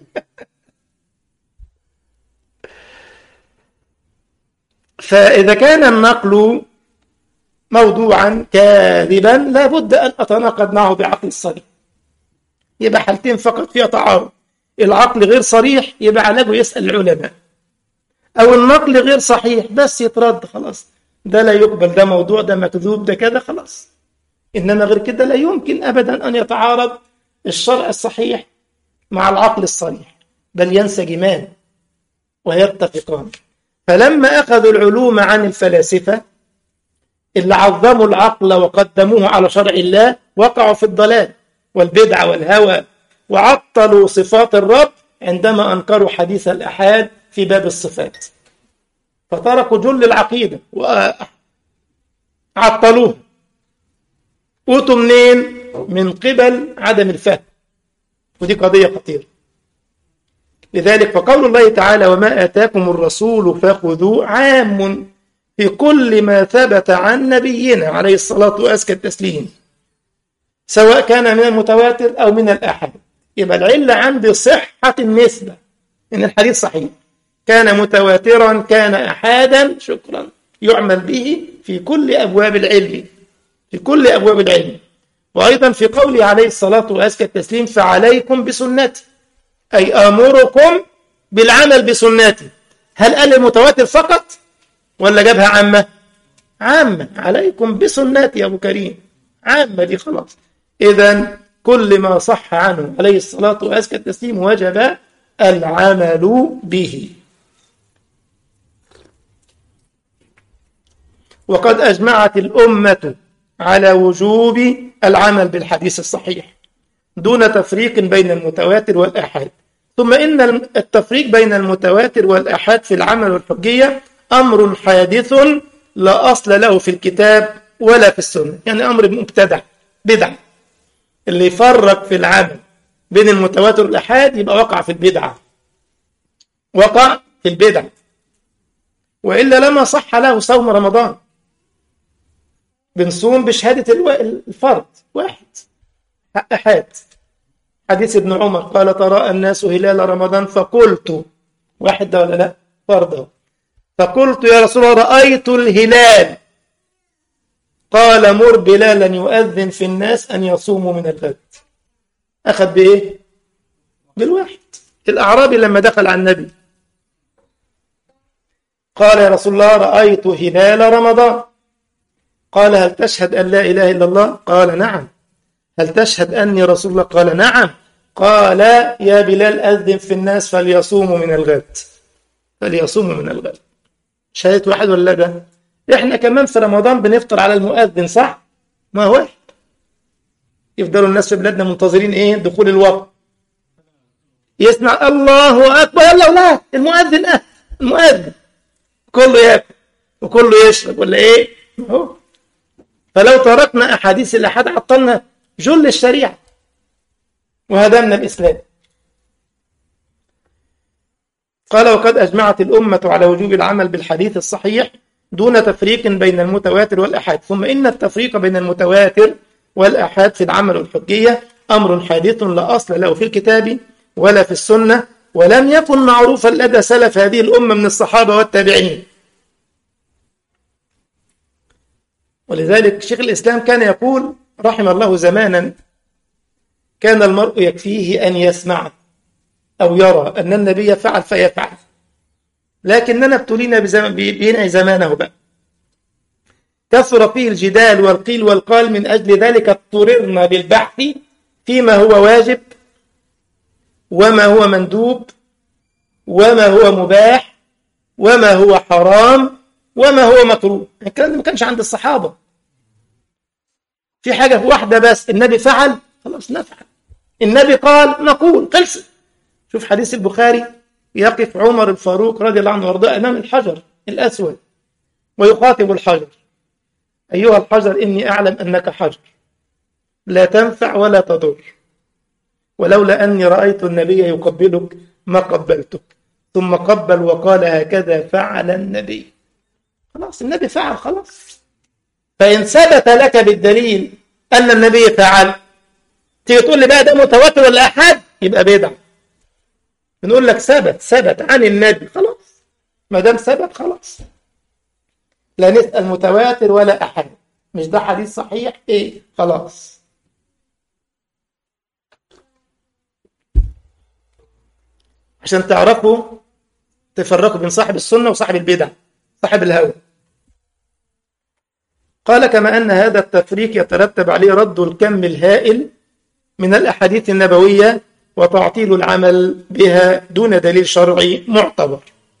فإذا كان النقل موضوعا كاذبا لابد أن أتناقض معه بعقل الصريح. يبقى حالتين فقط فيها تعارض، العقل غير صريح يبقى علاجه يسأل العلماء، أو النقل غير صحيح بس يترد خلاص، ده لا يقبل، ده موضوع، ده مكذوب، ده كذا، خلاص. إنما غير كده لا يمكن أبدا أن يتعارض الشرع الصحيح مع العقل الصريح، بل ينسجمان ويتفقان. فلما أخذوا العلوم عن الفلاسفة اللي عظموا العقل وقدموه على شرع الله، وقعوا في الضلال والبدع والهوى، وعطلوا صفات الرب عندما أنكروا حديث الأحاد في باب الصفات، فتركوا جل العقيدة وعطلوه. قوتوا منين؟ من قبل عدم الفهم، ودي قضية خطيرة. لذلك فقول الله تعالى: وما آتاكم الرسول فخذوه، عام في كل ما ثبت عن نبينا عليه الصلاة وأزكى التسليم، سواء كان من المتواتر أو من الآحاد. يبقى العلة عندي صحة النسبة، إن الحديث صحيح، كان متواترا كان أحادا، شكرا، يعمل به في كل أبواب العلم، في كل أبواب العلم. وأيضا في قوله عليه الصلاة وأزكى التسليم: فعليكم بسنتي، أي آمركم بالعمل بسنتي. هل قال المتواتر فقط ولا جابها عامة؟ عامة، عليكم بسنتي يا أبو كريم، عامة دي خلاص. إذن كل ما صح عنه عليه الصلاة وأزكى التسليم وجب العمل به. وقد أجمعت الأمة على وجوب العمل بالحديث الصحيح دون تفريق بين المتواتر والآحاد. ثم إن التفريق بين المتواتر والآحاد في العمل والحجية أمر حادث لا أصل له في الكتاب ولا في السنة، يعني أمر مبتدع، بدعة. اللي يفرق في العمل بين المتواتر والآحاد يبقى وقع في البدعة، وقع في البدعة، وإلا لما صح له صوم رمضان. بنصوم بشهادة الفرد واحد، أحد. حديث ابن عمر قال: تراءى الناس هلال رمضان فقلت، واحد ده ولا لا؟ فرده. فقلت يا رسول الله رأيت الهلال، قال: مر بلالا يؤذن في الناس أن يصوموا من الغد. أخذ بإيه؟ بالواحد. الأعرابي لما دخل على النبي قال: يا رسول الله رأيت هلال رمضان. قال: هل تشهد أن لا إله إلا الله؟ قال: نعم. هل تشهد أني رسول الله؟ قال: نعم. قال: يا بلال أذن في الناس فليصوموا من الغد، فليصوموا من الغد. شهادة واحد ولا ده؟ إحنا كمان في رمضان بنفطر على المؤذن، صح؟ ما هو واحد. يفضلوا الناس في بلادنا منتظرين إيه؟ دخول الوقت، يسمع الله أكبر، يلا أولاد المؤذن، أه المؤذن، كله يأكل وكله يشرب ولا إيه؟ هو. فلو تركنا أحاديث الأحاد عطلنا جل الشريعة وهدمنا الإسلام. قال: وقد أجمعت الأمة على وجوب العمل بالحديث الصحيح دون تفريق بين المتواتر والأحاد. ثم إن التفريق بين المتواتر والأحاد في العمل والحجية أمر حادث لا أصل له في الكتاب ولا في السنة، ولم يكن معروفا لدى سلف هذه الأمة من الصحابة والتابعين. ولذلك شيخ الإسلام كان يقول رحم الله زمانا: كان المرء يكفيه أن يسمع أو يرى أن النبي فعل فيفعل، لكننا ابتلينا بينعي زمانه بقى، كثر فيه الجدال والقيل والقال، من أجل ذلك اضطررنا بالبحث فيما هو واجب وما هو مندوب وما هو مباح وما هو حرام وما هو مكروه. الكلام ده ما كانش عند الصحابة، في حاجة واحدة بس النبي فعل خلاص نفعل، النبي قال نقول، خلص. شوف حديث البخاري، يقف عمر الفاروق رضي الله عنه وارضاه أمام الحجر الأسود ويخاطب الحجر: أيها الحجر إني أعلم أنك حجر لا تنفع ولا تضر، ولولا أني رأيت النبي يقبلك ما قبلتك. ثم قبل وقال: هكذا فعل النبي. خلاص النبي فعل خلاص. فإن ثبت لك بالدليل أن النبي فعل، تيجي تقول لي بقى ده متواتر ولا أحد، يبقى بدعة. بنقول لك ثبت ثبت عن النبي خلاص، ما دام ثبت خلاص، لا نسأل متواتر ولا أحد. مش ده حديث صحيح إيه خلاص. عشان تعرفوا تفرقوا بين صاحب السنة وصاحب البدع، صاحب الهوى. قال: كما أن هذا التفريق يترتب عليه رد الكم الهائل من الأحاديث النبوية وتعطيل العمل بها دون دليل شرعي معتبر.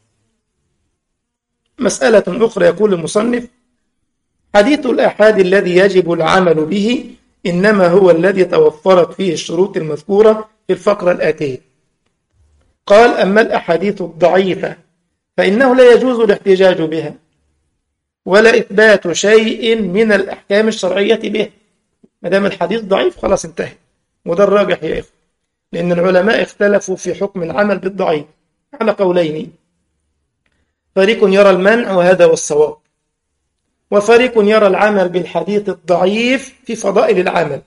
مسألة أخرى، يقول المصنف: حديث الآحاد الذي يجب العمل به إنما هو الذي توفرت فيه الشروط المذكورة في الفقرة الآتية. قال: أما الأحاديث الضعيفة فإنه لا يجوز الاحتجاج بها ولا إثبات شيء من الأحكام الشرعية به. ما دام الحديث ضعيف خلاص انتهى. وده الراجح يا إخوة، لأن العلماء اختلفوا في حكم العمل بالضعيف على قولين: فريق يرى المنع وهذا هو الصواب، وفريق يرى العمل بالحديث الضعيف في فضائل العمل.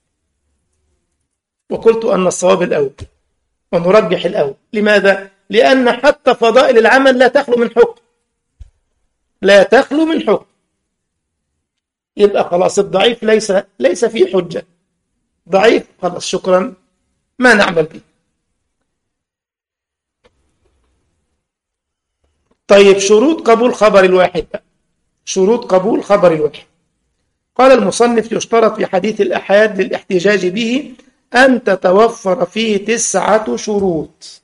وقلت أن الصواب الأول ونرجح الأول. لماذا؟ لأن حتى فضائل العمل لا تخلو من حكم، لا تخلو من حكم. يبقى خلاص الضعيف ليس ليس فيه حجة، ضعيف خلاص شكرا ما نعمل به. طيب شروط قبول خبر الواحد بقى. شروط قبول خبر الواحد. قال المصنف: يشترط في حديث الأحاد للاحتجاج به أن تتوفر فيه تسعة شروط.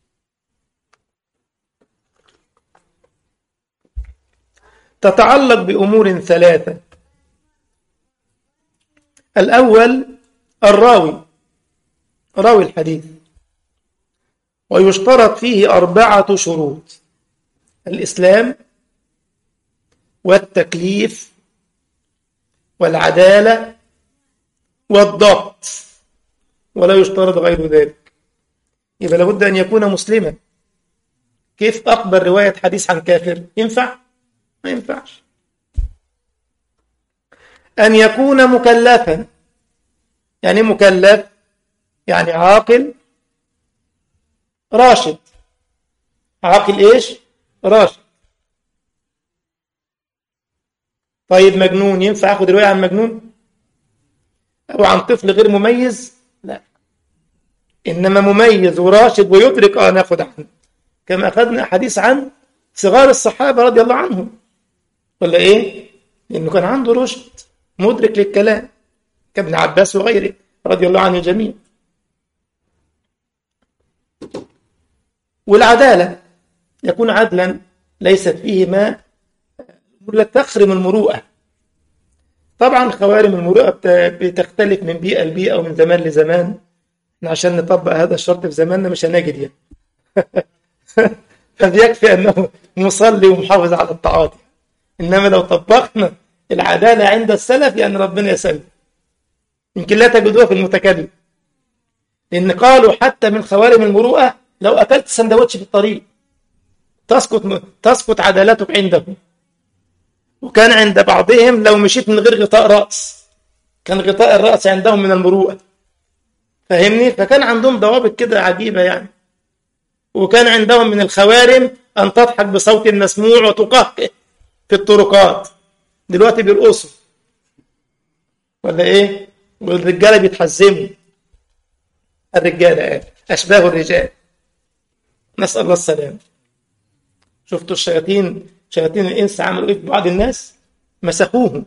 تتعلق بأمور ثلاثة. الأول الراوي، راوي الحديث، ويشترط فيه أربعة شروط: الإسلام والتكليف والعدالة والضبط، ولا يشترط غير ذلك. يبقى لابد أن يكون مسلما. كيف أقبل رواية حديث عن كافر؟ ينفع؟ ما ينفعش. أن يكون مكلفا. يعني مكلف يعني عاقل راشد. عاقل إيش؟ راشد. طيب مجنون ينفع أخذ رواية عن مجنون أو عن طفل غير مميز؟ لا، إنما مميز وراشد ويدرك أن نأخذ عنه، كما أخذنا حديث عن صغار الصحابة رضي الله عنهم، ولا إيه؟ لأنه كان عنده رشد مدرك للكلام كابن عباس وغيره رضي الله عنه جميعا. والعدالة يكون عدلا ليست فيه ما لا تخرم المروءة. طبعا خوارم المروءة بتختلف من بيئة لبيئة ومن زمان لزمان. عشان نطبق هذا الشرط في زماننا مش هنجد يعني فبيكفي أنه مصلي ومحافظ على الطاعات. إنما لو طبقنا العدالة عند السلف يعني ربنا يسلم، يمكن لا تجدوها في المتكلم، لأن قالوا حتى من خوارم المروءة لو أكلت سندوتش في الطريق تسقط تسقط عدالتك عندهم. وكان عند بعضهم لو مشيت من غير غطاء رأس كان غطاء الرأس عندهم من المروءة. فهمني؟ فكان عندهم ضوابط كده عجيبة يعني. وكان عندهم من الخوارم أن تضحك بصوت مسموع وتقهقه في الطرقات. دلوقتي بيرقصوا ولا إيه؟ والرجالة بيتحزموا. الرجالة أشباه الرجال، نسأل الله السلام. شفتوا الشياطين شياطين الإنس عملوا إيه في بعض الناس؟ مسخوهم.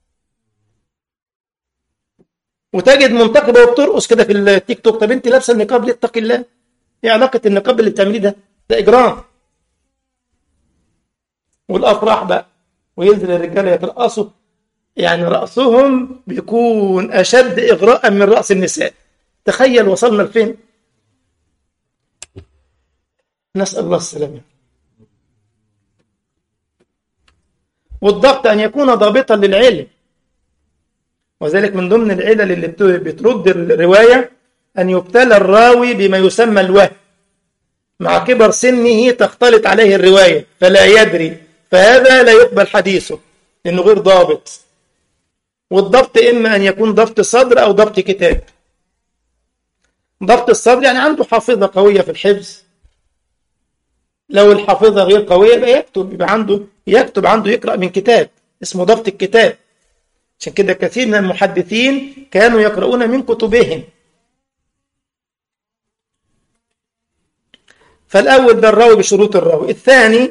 وتجد منتقبة وبترقص كده في التيك توك. طب أنت لابسة النقاب ليه؟ اتقي الله. إيه علاقة النقاب اللي بتعمليه ده؟ ده إجرام. والأفراح بقى وينزل الرجالة يترقصوا يعني رأسهم بيكون أشد إغراء من رأس النساء. تخيل وصلنا لفين. نسأل الله السلامة. والضبط أن يكون ضابطا للعلم، وذلك من ضمن العلل اللي بترد الرواية أن يبتلى الراوي بما يسمى الوهم، مع كبر سنه تختلط عليه الرواية فلا يدري، فهذا لا يقبل حديثه لأنه غير ضابط. والضبط إما أن يكون ضبط صدر أو ضبط كتاب. ضبط الصدر يعني عنده حافظة قوية في الحفظ، لو الحافظة غير قوية يبقى يكتب، يبقى عنده يكتب عنده يقرأ من كتاب، اسمه ضبط الكتاب. عشان كده كثير من المحدثين كانوا يقرؤون من كتبهم. فالأول ده الراوي بشروط الراوي. الثاني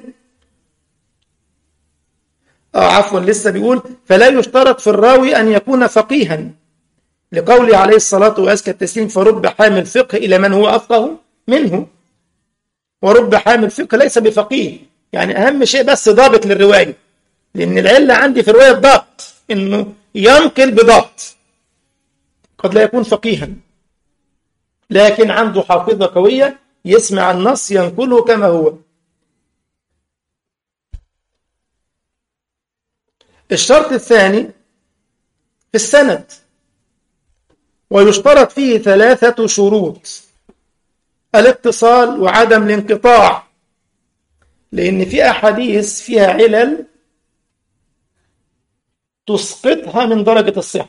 آه عفوا لسه بيقول فلا يشترط في الراوي أن يكون فقيها، لقوله عليه الصلاة وأزكى التسليم فرب حامل فقه إلى من هو أفقه منه، ورب حامل فقه ليس بفقيه. يعني أهم شيء بس ضابط للرواية، لأن العلة عندي في الرواية الضبط، إنه ينقل بضبط. قد لا يكون فقيها لكن عنده حافظة قوية، يسمع النص ينقله كما هو. الشرط الثاني في السند، ويشترط فيه ثلاثة شروط: الاتصال وعدم الانقطاع، لأن في أحاديث فيها علل تسقطها من درجة الصحة،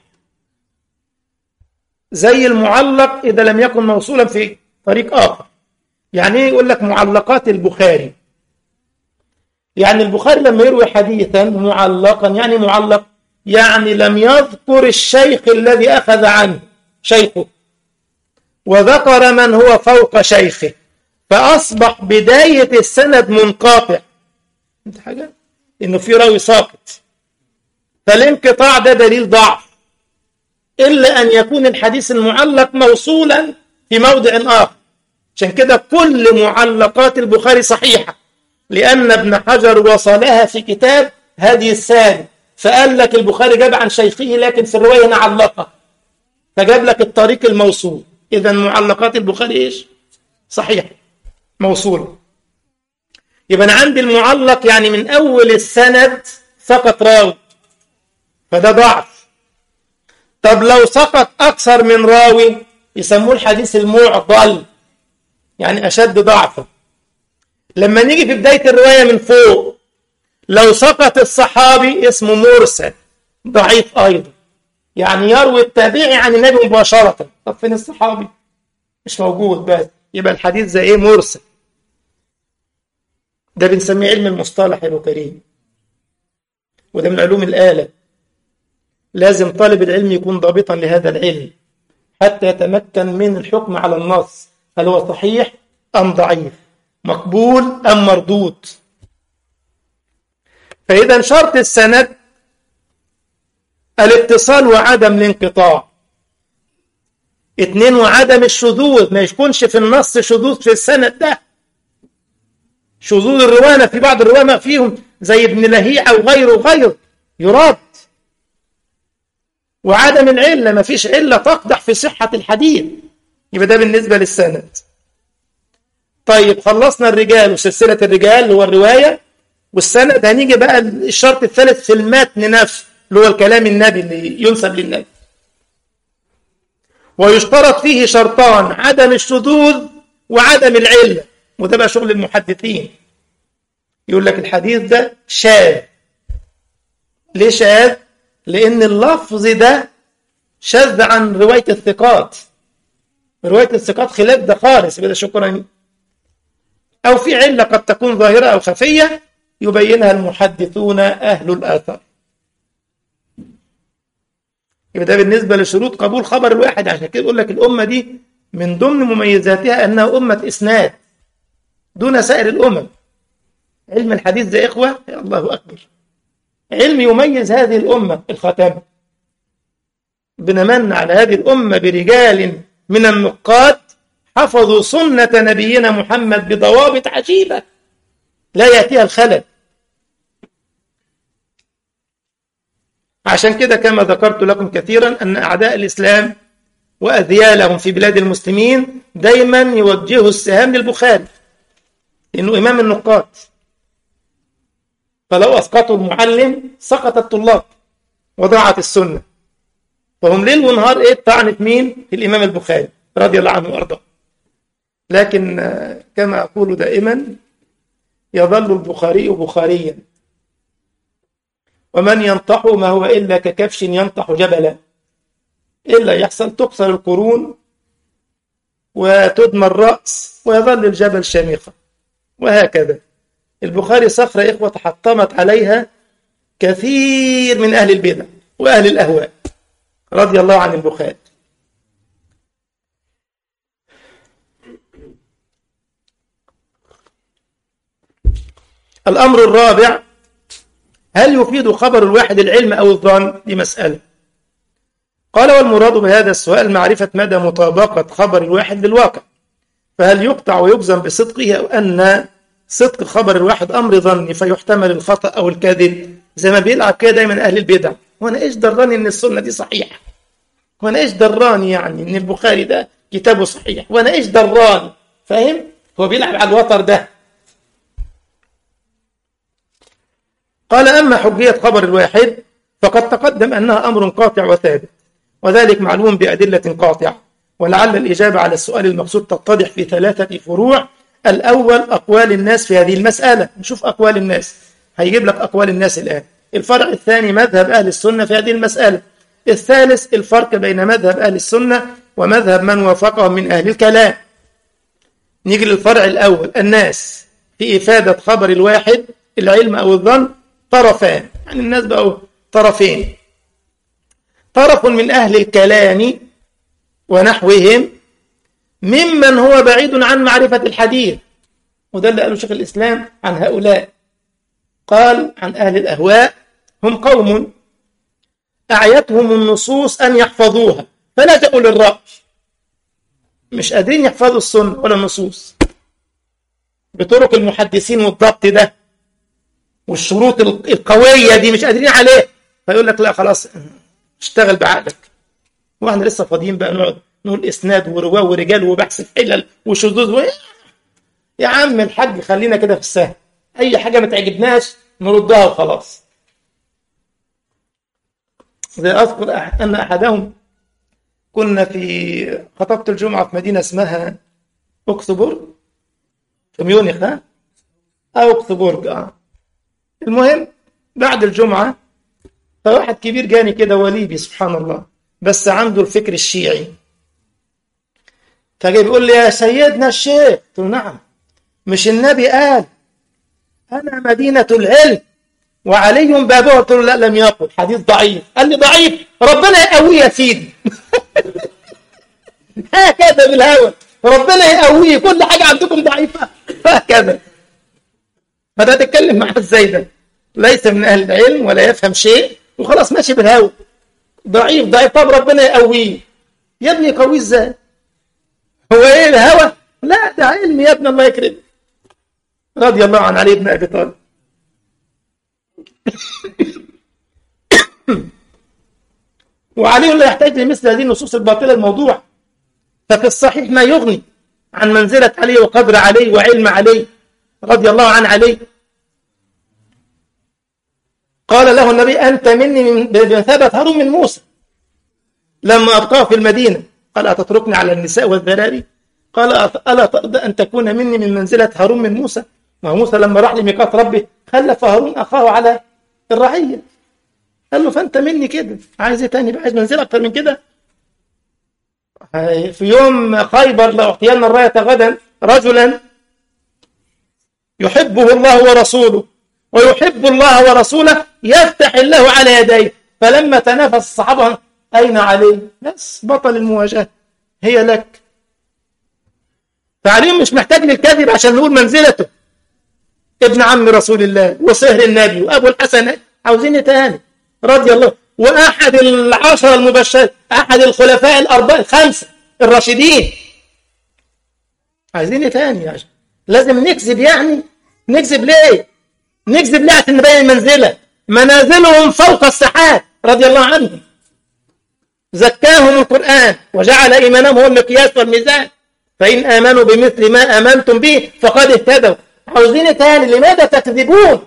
زي المعلق إذا لم يكن موصولا في طريق آخر. يعني إيه يقول لك معلقات البخاري؟ يعني البخاري لما يروي حديثا معلقا، يعني معلق يعني لم يذكر الشيخ الذي أخذ عنه شيخه، وذكر من هو فوق شيخه، فأصبح بداية السند منقطع. انت حاجة إنه في راوي ساقط، فالانقطاع ده دليل ضعف، إلا أن يكون الحديث المعلق موصولا في موضع آخر. عشان كده كل معلقات البخاري صحيحة، لأن ابن حجر وصلها في كتاب هدي السالك، فقال لك البخاري جاب عن شيخه لكن في الرواية هنا علقها، فجاب لك الطريق الموصول. إذا معلقات البخاري إيش؟ صحيح موصولة. يبقى أنا عندي المعلق يعني من أول السند فقط راوي، فده ضعف. طب لو سقط أكثر من راوي يسموه الحديث المعضل، يعني أشد ضعفا. لما نيجي في بداية الرواية من فوق، لو سقط الصحابي اسمه مرسل ضعيف أيضا، يعني يروي التابعي عن النبي مباشرة. طب فين الصحابي؟ مش موجود، بس يبقى الحديث زي إيه؟ مرسل. ده بنسميه علم المصطلح يا أبو كريم، وده من علوم الآلة. لازم طالب العلم يكون ضابطا لهذا العلم حتى يتمكن من الحكم على النص، هل هو صحيح أم ضعيف، مقبول أم مردود. فإذا شرط السند الاتصال وعدم الانقطاع. اثنين، وعدم الشذوذ، ما يكونش في النص شذوذ في السند ده. شذوذ الرواية في بعض الرواية ما فيهم زي ابن لهيعة وغيره وغيره يراد. وعدم العلة، ما فيش علة تقدح في صحة الحديث. يبقى ده بالنسبة للسند. طيب خلصنا الرجال وسلسلة الرجال اللي هو الرواية والسند. هنيجي بقى الشرط الثالث في المتن نفسه اللي هو الكلام النبي اللي ينسب للنبي. ويشترط فيه شرطان: عدم الشذوذ وعدم العلة. وده بقى شغل المحدثين، يقول لك الحديث ده شاذ. ليه شاذ؟ لأن اللفظ ده شاذ عن رواية الثقات. رواية الثقات خلاف ده خالص. يبقى شكرا. أو في علة قد تكون ظاهرة أو خفية يبينها المحدثون أهل الآثار. يبقى ده بالنسبة لشروط قبول خبر الواحد. عشان كده يقول لك الأمة دي من ضمن مميزاتها أنها أمة إسناد دون سائر الأمم. علم الحديث ده إخوة يا الله أكبر، علم يميز هذه الأمة الختام. بنمن على هذه الأمة برجال من النقاد حفظوا سنة نبينا محمد بضوابط عجيبة لا يأتيها الخلل. عشان كده كما ذكرت لكم كثيرا أن أعداء الإسلام وأذيالهم في بلاد المسلمين دايما يوجهوا السهام للبخاري لأنه إمام النقاد، فلو أسقطوا المعلم سقط الطلاب وضاعت السنة. فهم ليل ونهار إيه طعنت مين؟ في الإمام البخاري رضي الله عنه وأرضاه. لكن كما أقول دائما يظل البخاري بخاريا، ومن ينطح ما هو إلا ككبش ينطح جبلا، إلا يحصل تكسر القرون وتدمى الرأس ويظل الجبل شامخا. وهكذا البخاري صخرة إخوة تحطمت عليها كثير من أهل البدع وأهل الأهواء رضي الله عن البخاري. الأمر الرابع: هل يفيد خبر الواحد العلم أو الظن؟ دي مسألة. قال: والمراد بهذا السؤال معرفة مدى مطابقة خبر الواحد للواقع، فهل يقطع ويجزم بصدقه، أو أن صدق خبر الواحد أمر ظني فيحتمل الخطأ أو الكذب، زي ما بيلعب كده دايما أهل البدع. وأنا إيش دراني إن السنة دي صحيحة؟ وأنا إيش دراني يعني إن البخاري ده كتابه صحيح؟ وأنا إيش دراني؟ فاهم؟ هو بيلعب على الوتر ده. قال: أما حجية خبر الواحد فقد تقدم أنها أمر قاطع وثابت، وذلك معلوم بأدلة قاطعة. ولعل الإجابة على السؤال المقصود تتضح في ثلاثة فروع. الأول أقوال الناس في هذه المسألة، نشوف أقوال الناس، هيجيب لك أقوال الناس الآن. الفرع الثاني مذهب أهل السنة في هذه المسألة. الثالث الفرق بين مذهب أهل السنة ومذهب من وافقهم من أهل الكلام. نيجي للفرع الأول: الناس في إفادة خبر الواحد العلم أو الظن طرفان، يعني الناس بقوا طرفين: طرف من أهل الكلام ونحوهم ممن هو بعيد عن معرفة الحديث، وده اللي قاله شيخ الإسلام عن هؤلاء. قال عن أهل الأهواء: هم قوم أعيتهم النصوص أن يحفظوها فلجأوا للرأي، مش قادرين يحفظوا السنة ولا النصوص بطرق المحدثين والضبط ده والشروط القوية دي، مش قادرين عليه، فيقول لك لا خلاص اشتغل بعقلك، واحنا لسه فاضيين بقى نقعد نقول اسناد ورواه ورجال وبحث في حلل وشذوذ و... يا عم الحاج خلينا كده في السهل، اي حاجه ما تعجبناش نردها وخلاص. زي اذكر ان احدهم كنا في خطبة الجمعه في مدينه اسمها اكسبورغ في ميونخ، ها او اكسبورغ اه المهم بعد الجمعه فواحد كبير جاني كده وليبي سبحان الله، بس عنده الفكر الشيعي، فجاي بيقول لي: يا سيدنا الشيخ. قلت له: نعم. مش النبي قال أنا مدينة العلم وعلي بابها؟ قلت له: لا لم يقل، حديث ضعيف. قال لي: ضعيف؟ ربنا يقويه يا سيدي. هكذا بالهوى، ربنا يقويه، كل حاجة عندكم ضعيفة هكذا. فده تتكلم معاه ازاي؟ ده ليس من أهل العلم ولا يفهم شيء وخلاص ماشي بالهوى، ضعيف ضعيف. طب ربنا يقويه يا ابني، يقويه ازاي؟ هو ايه الهوى؟ لا ده علم يا ابن الله يكرم. رضي الله عن علي بن ابي طالب. وعلي لا يحتاج لمثل هذه النصوص الباطله الموضوع، ففي الصحيح ما يغني عن منزله علي وقدر علي وعلم علي رضي الله عن علي. قال له النبي: أنت مني بمثابة هارون من موسى لما أبقاه في المدينة. قال: أتتركني على النساء والذراري؟ قال: ألا ترضى أن تكون مني من منزلة هارون من موسى؟ وموسى لما راح لميقات ربه خلف هارون أخاه على الرعية. قال له: فأنت مني كده، عايز ايه تاني بقى؟ عايز منزلة أكتر من كده؟ في يوم خيبر: لأعطين الراية غدا رجلا يحبه الله ورسوله ويحب الله ورسوله يفتح الله على يديه. فلما تنافس الصحابة: أين علي؟ بس بطل المواجهة هي لك. فعلي مش محتاج للكذب عشان نقول منزلته، ابن عم رسول الله وصهر النبي وأبو الحسن، عاوزين تاني رضي الله، وأحد العشر المبشرين، أحد الخلفاء الأربعة الخمسة الراشدين، عايزين تاني عشان لازم نكذب. يعني نكذب ليه؟ نكذب ليه؟ عشان نبين المنزلة. منازلهم فوق السحاب رضي الله عنهم، زكاهم القرآن وجعل إيمانهم هو المقياس والميزان، فإن آمنوا بمثل ما آمنتم به فقد اهتدوا. عاوزين تاني، لماذا تكذبون؟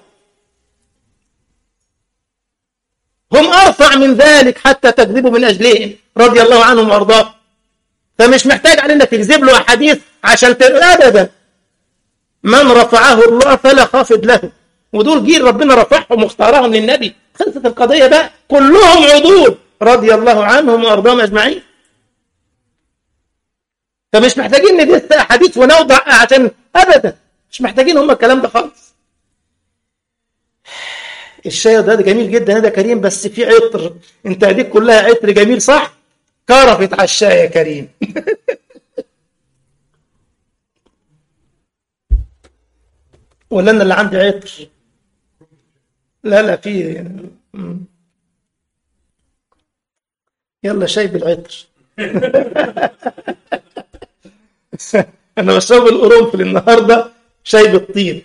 هم أرفع من ذلك حتى تكذبوا من أجلهم رضي الله عنهم وأرضاهم. فمش محتاج علينا تكذب له أحاديث عشان تقول أبدا. من رفعه الله فلا خافض له، ودول جيل ربنا رفعهم واختارهم للنبي، خلصت القضية بقى، كلهم عدول رضي الله عنهم وأرضاهم أجمعين. فمش محتاجين ندس أحاديث ونوضع عشان أبدا، مش محتاجين هم الكلام ده خالص. الشاي ده, ده جميل جدا هذا كريم، بس في عطر، انت هديك كلها عطر جميل صح؟ كرفت على الشاي يا كريم. ولا انا اللي عندي عطر؟ لا لا في. يلا شاي بالعطر. انا بشرب القرنفل النهارده، شاي بالطيب.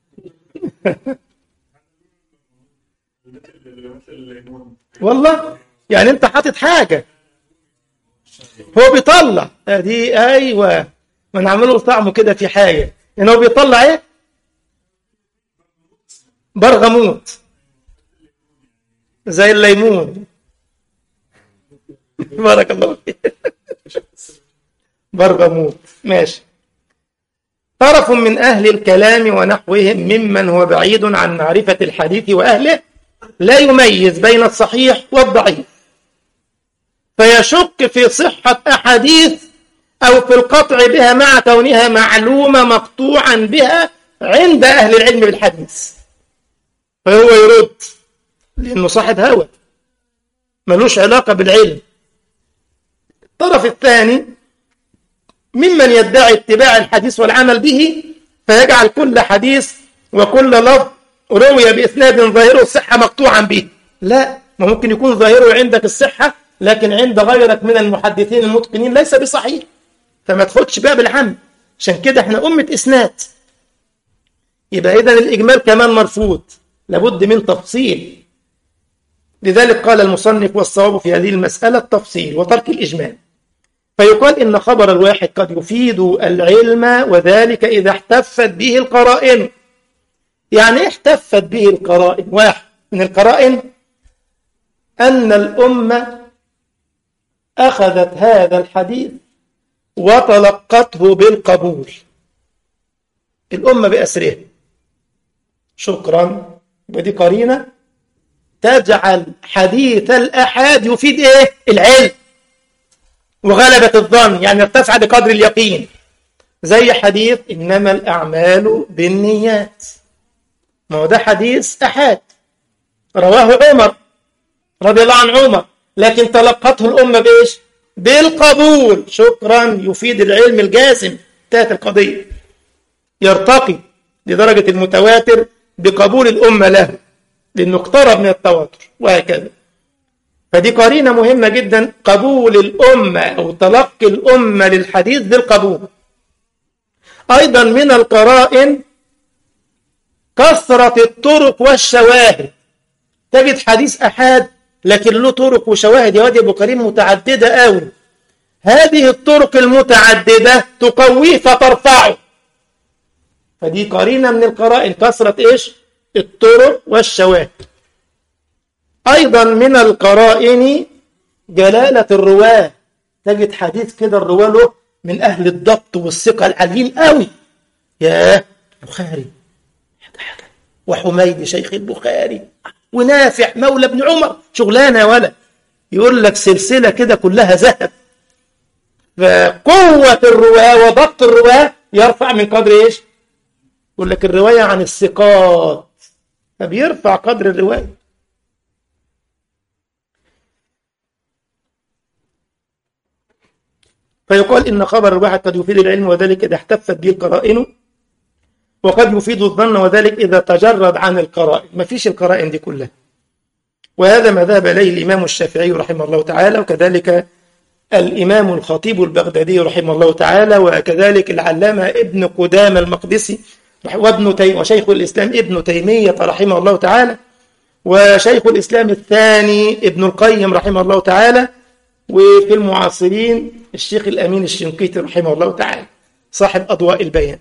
والله يعني انت حاطط حاجه هو بيطلع دي. ايوه، ما نعمله طعمه كده في حاجه، ان هو بيطلع ايه؟ برغموت زي الليمون. بارك الله فيك. برغموت ماشي. طرف من أهل الكلام ونحوهم ممن هو بعيد عن معرفة الحديث وأهله لا يميز بين الصحيح والضعيف، فيشك في صحة أحاديث أو في القطع بها مع كونها معلومة مقطوعا بها عند أهل العلم بالحديث، فهو يرد لأنه صاحب هوى ملوش علاقة بالعلم. الطرف الثاني ممن يدعي اتباع الحديث والعمل به، فيجعل كل حديث وكل لفظ روي بإسناد ظاهره الصحة مقطوعا به. لا، ما ممكن يكون ظاهره عندك الصحة لكن عند غيرك من المحدثين المتقنين ليس بصحيح، فما تاخدش بقى بالعام. عشان كده احنا أمة إسناد، يبقى إذن الإجمال كمان مرفوض، لابد من تفصيل. لذلك قال المصنف والصواب في هذه المسألة التفصيل وترك الإجمال. فيقال إن خبر الواحد قد يفيد العلم، وذلك إذا احتفت به القرائن. يعني احتفت به القرائن، واحد من القرائن أن الأمة أخذت هذا الحديث وتلقته بالقبول، الأمة بأسرها. شكرا، ودي قرينة تجعل حديث الأحاد يفيد إيه؟ العلم وغلبة الظن، يعني ارتفع بقدر اليقين. زي حديث إنما الأعمال بالنيات، ما هو ده حديث أحاد رواه عمر رضي الله عن عمر، لكن تلقته الأمة بإيش؟ بالقبول. شكرا، يفيد العلم الجازم، انتهت القضية. يرتقي لدرجة المتواتر بقبول الأمة له لأنه اقترب من التواتر، وهكذا. فدي قرينة مهمة جدا، قبول الأمة أو تلقي الأمة للحديث بالقبول. أيضا من القرائن كثرة الطرق والشواهد، تجد حديث أحاد لكن له طرق وشواهد يا وادي أبو كريم متعددة قوي. هذه الطرق المتعددة تقويه فترفعه، فدي قرينة من القرائن، كثرة إيش؟ الطرق والشواهد. أيضا من القرائن جلالة الرواة، تجد حديث كده الرواة له من أهل الضبط والثقة العاليين قوي، يا بخاري وحميد شيخ البخاري ونافع مولى ابن عمر، شغلانة ولا يقول لك سلسلة كده كلها ذهب. فقوة الرواة وضبط الرواة يرفع من قدر إيش؟ يقول لك الرواية عن الثقات، فبيرفع قدر الرواية. فيقال إن خبر الواحد قد يفيد العلم، وذلك إذا احتفت به القرائن، وقد يفيد الظن، وذلك إذا تجرد عن القرائن. ما فيش القرائن دي كلها. وهذا ما ذهب إليه الإمام الشافعي رحمه الله تعالى، وكذلك الإمام الخطيب البغدادي رحمه الله تعالى، وكذلك العلامة ابن قدامة المقدسي وابن تيم وشيخ الإسلام ابن تيمية رحمه الله تعالى، وشيخ الإسلام الثاني ابن القيم رحمه الله تعالى، وفي المعاصرين الشيخ الأمين الشنقيطي رحمه الله تعالى صاحب أضواء البيان.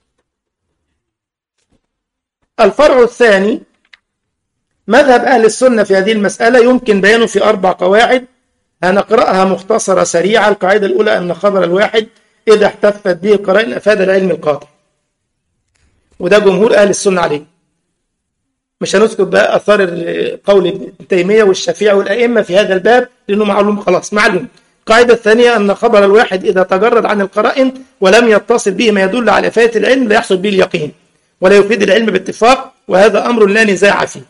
الفرع الثاني مذهب أهل السنة في هذه المسألة يمكن بيانه في أربع قواعد هنقرأها مختصرة سريعة. القاعدة الأولى أن خبر الواحد إذا احتفت به القرائن أفاد العلم القاطع، وده جمهور أهل السنة عليه. مش هنذكر بقى أثار قول ابن تيمية والشافعي والأئمة في هذا الباب لأنه معلوم خلاص معلوم. القاعدة الثانية أن خبر الواحد إذا تجرد عن القرائن ولم يتصل به ما يدل على إفادة العلم لا يحصل به اليقين ولا يفيد العلم باتفاق، وهذا أمر لا نزاع فيه.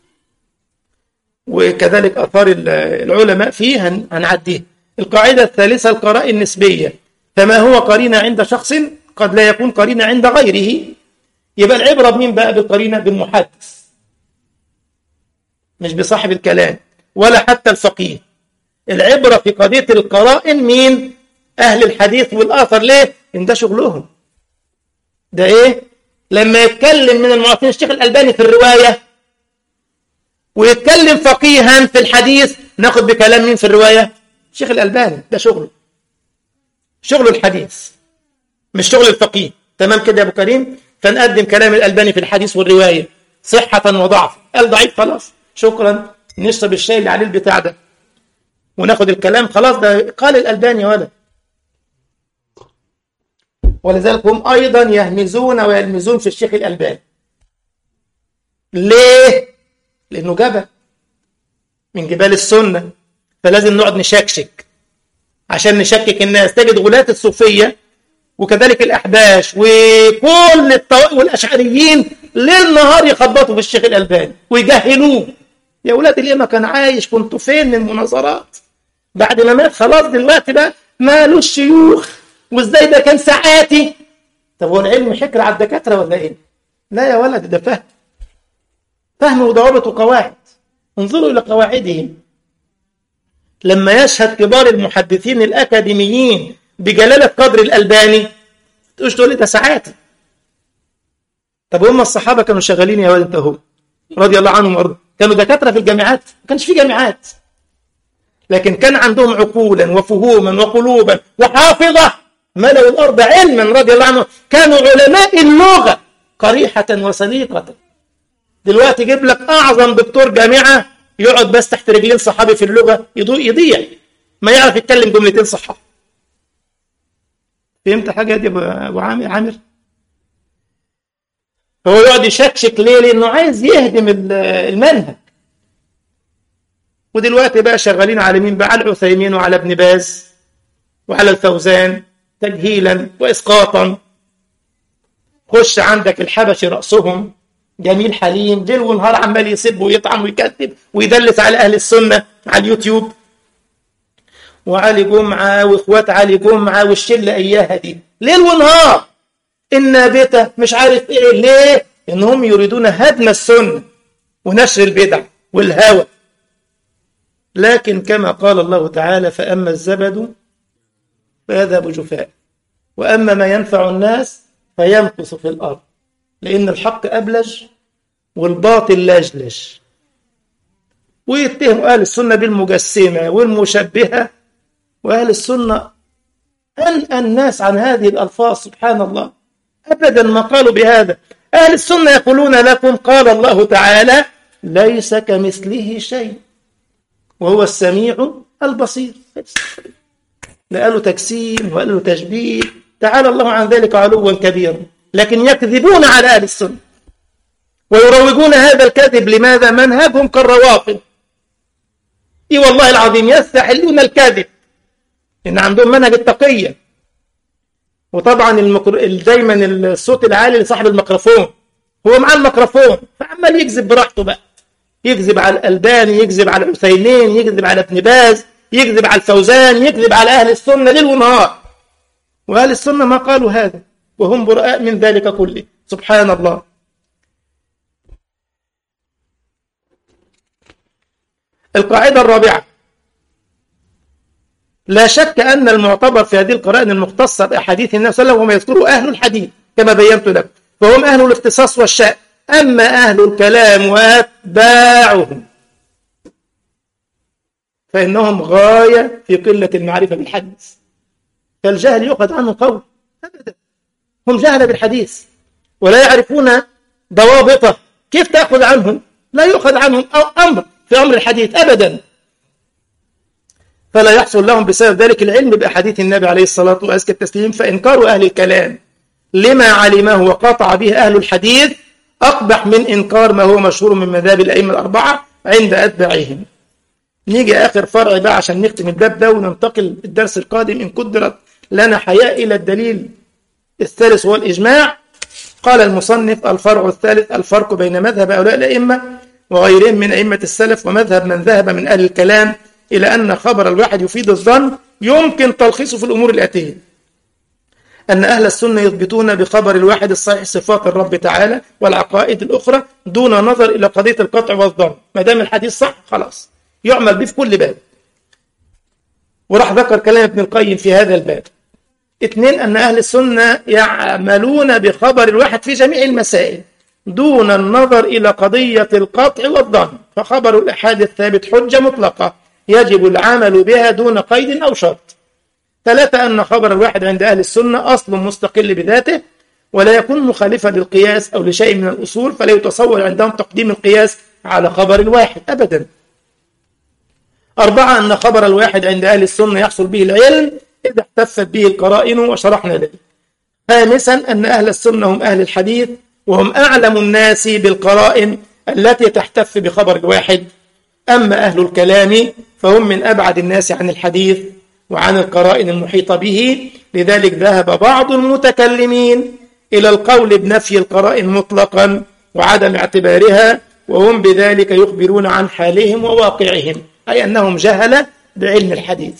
وكذلك أثار العلماء فيه هنعديه. القاعدة الثالثة القرائن النسبية، فما هو قرينة عند شخص قد لا يكون قرينة عند غيره. يبقى العبرة بمين بقى؟ بالقرينة، بالمحدث مش بصاحب الكلام ولا حتى الفقيه. العبرة في قضية القرائن مين؟ أهل الحديث والآثر. ليه؟ إن ده شغلهم. ده إيه؟ لما يتكلم من المعاصرين الشيخ الألباني في الرواية ويتكلم فقيها في الحديث، ناخد بكلام مين في الرواية؟ الشيخ الألباني. ده شغله، شغل الحديث مش شغل الفقيه. تمام كده يا أبو كريم؟ فنقدم كلام الألباني في الحديث والرواية صحة وضعف. قال ضعيف خلاص شكرا، نشرب الشاي اللي عليه البتاع ده وناخد الكلام خلاص ده قال الألباني ولا. ولذلك هم أيضا يهمزون ويلمزون في الشيخ الألباني. ليه؟ لأنه جبل من جبال السنة، فلازم نقعد نشكشك عشان نشكك الناس. تجد غلاة الصوفية وكذلك الأحباش وكل الطوائف والأشعريين ليل نهار يخبطوا في الشيخ الألباني ويجهلوه. يا ولاد الإمام كان عايش، كنتوا فين من المناظرات؟ بعد ما مات خلاص دلوقتي بقى مالوش شيوخ، وازاي ده كان ساعاتي. طب هو العلم حكر على الدكاترة ولا ايه؟ لا يا ولد، ده فهم فهم وضوابط وقواعد. انظروا إلى قواعدهم. لما يشهد كبار المحدثين الأكاديميين بجلالة قدر الألباني تقولش تقول لي ده ساعاتي. طب هم الصحابة كانوا شغالين يا ولد انت هو رضي الله عنهم وارضاهم، كانوا دكاترة في الجامعات؟ ما كانش في جامعات، لكن كان عندهم عقولا وفهوما وقلوبا وحافظة ملأوا الأرض علما رضي الله عنهم. كانوا علماء اللغة قريحة وسليقة. دلوقتي يجيب لك أعظم دكتور جامعة يقعد بس تحت رجلين صحابي في اللغة يضيع، ما يعرف يتكلم جملتين صحة. فهمت حاجة دي أبو عامر؟ هو يقعد يشكشك ليه؟ لأنه عايز يهدم المنهج. ودلوقتي بقى شغالين على مين بقى؟ على العثيمين وعلى ابن باز وعلى الفوزان تجهيلا وإسقاطا. خش عندك الحبشي رأسهم جميل حليم ليل ونهار عمال يسب ويطعن ويكذب ويدلس على أهل السنة على اليوتيوب، وعلي جمعة وإخوات علي جمعة والشلة إياها دي ليل ونهار النابتة مش عارف إيه. ليه؟ إنهم يريدون هدم السنة ونشر البدع والهوى. لكن كما قال الله تعالى فأما الزبد فيذهب جفاء وأما ما ينفع الناس فيمكث في الأرض. لأن الحق أبلج والباطل لجلج. ويتهموا أهل السنة بالمجسمة والمشبهة، وأهل السنة أنأى الناس عن هذه الألفاظ. سبحان الله، أبدا ما قالوا بهذا. أهل السنة يقولون لكم قال الله تعالى ليس كمثله شيء وهو السميع البصير. لا قالوا تجسيم ولا قالوا تشبيه، تعالى الله عن ذلك علوا كبيرا. لكن يكذبون على أهل السنة ويروجون هذا الكذب. لماذا؟ منهجهم كالروافض. إي والله العظيم يستحلون الكذب إن عندهم منهج التقية. وطبعا المكر... دايما الصوت العالي لصاحب الميكروفون، هو مع الميكروفون فعمال يكذب براحته بقى. يكذب على الألباني، يكذب على العثيمين، يكذب على ابن باز، يكذب على الفوزان، يكذب على أهل السنة ليل ونهار. وأهل السنة ما قالوا هذا وهم براء من ذلك كله. سبحان الله. القاعدة الرابعة لا شك أن المعتبر في هذه القرائن المختصة بأحاديث النبي صلى الله عليه وسلم وما يذكره أهل الحديث كما بينت لكم، فهم أهل الاختصاص والشأن. أما أهل الكلام وأتباعهم فإنهم غاية في قلة المعرفة بالحديث، فالجهل يؤخذ عنه قول أبدا، هم جهل بالحديث ولا يعرفون ضوابطه، كيف تأخذ عنهم؟ لا يؤخذ عنهم أو أمر في أمر الحديث أبدا، فلا يحصل لهم بسبب ذلك العلم بأحاديث النبي عليه الصلاة وأزكى التسليم. فإنكار أهل الكلام لما علمه وقطع به أهل الحديث أقبح من إنكار ما هو مشهور من مذاهب الأئمة الأربعة عند أتباعهم. نيجي آخر فرع بقى عشان نختم الباب ده وننتقل الدرس القادم إن قدرت لنا حياة إلى الدليل الثالث هو الإجماع. قال المصنف: الفرع الثالث الفرق بين مذهب هؤلاء الأئمة وغيرهم من أئمة السلف ومذهب من ذهب من أهل الكلام إلى أن خبر الواحد يفيد الظن يمكن تلخيصه في الأمور الآتية: أن أهل السنة يثبتون بخبر الواحد الصحيح صفات الرب تعالى والعقائد الأخرى دون نظر إلى قضية القطع والظن، ما دام الحديث صح خلاص يعمل به في كل باب. وراح ذكر كلام ابن القيم في هذا الباب. اثنين: أن أهل السنة يعملون بخبر الواحد في جميع المسائل دون النظر إلى قضية القطع والظن، فخبر الأحاد الثابت حجة مطلقة يجب العمل بها دون قيد أو شرط. ثلاثة: أن خبر الواحد عند أهل السنة أصل مستقل بذاته ولا يكون مخالفا للقياس أو لشيء من الأصول، فلا يتصور عندهم تقديم القياس على خبر الواحد أبدا. أربعة: أن خبر الواحد عند أهل السنة يحصل به العلم إذا احتفت به القرائن وشرحنا ذلك. خامسا: أن أهل السنة هم أهل الحديث وهم أعلم الناس بالقرائن التي تحتف بخبر الواحد، أما أهل الكلام فهم من أبعد الناس عن الحديث وعن القرائن المحيطة به. لذلك ذهب بعض المتكلمين إلى القول بنفي القرائن مطلقا وعدم اعتبارها، وهم بذلك يخبرون عن حالهم وواقعهم، أي أنهم جهل بعلم الحديث.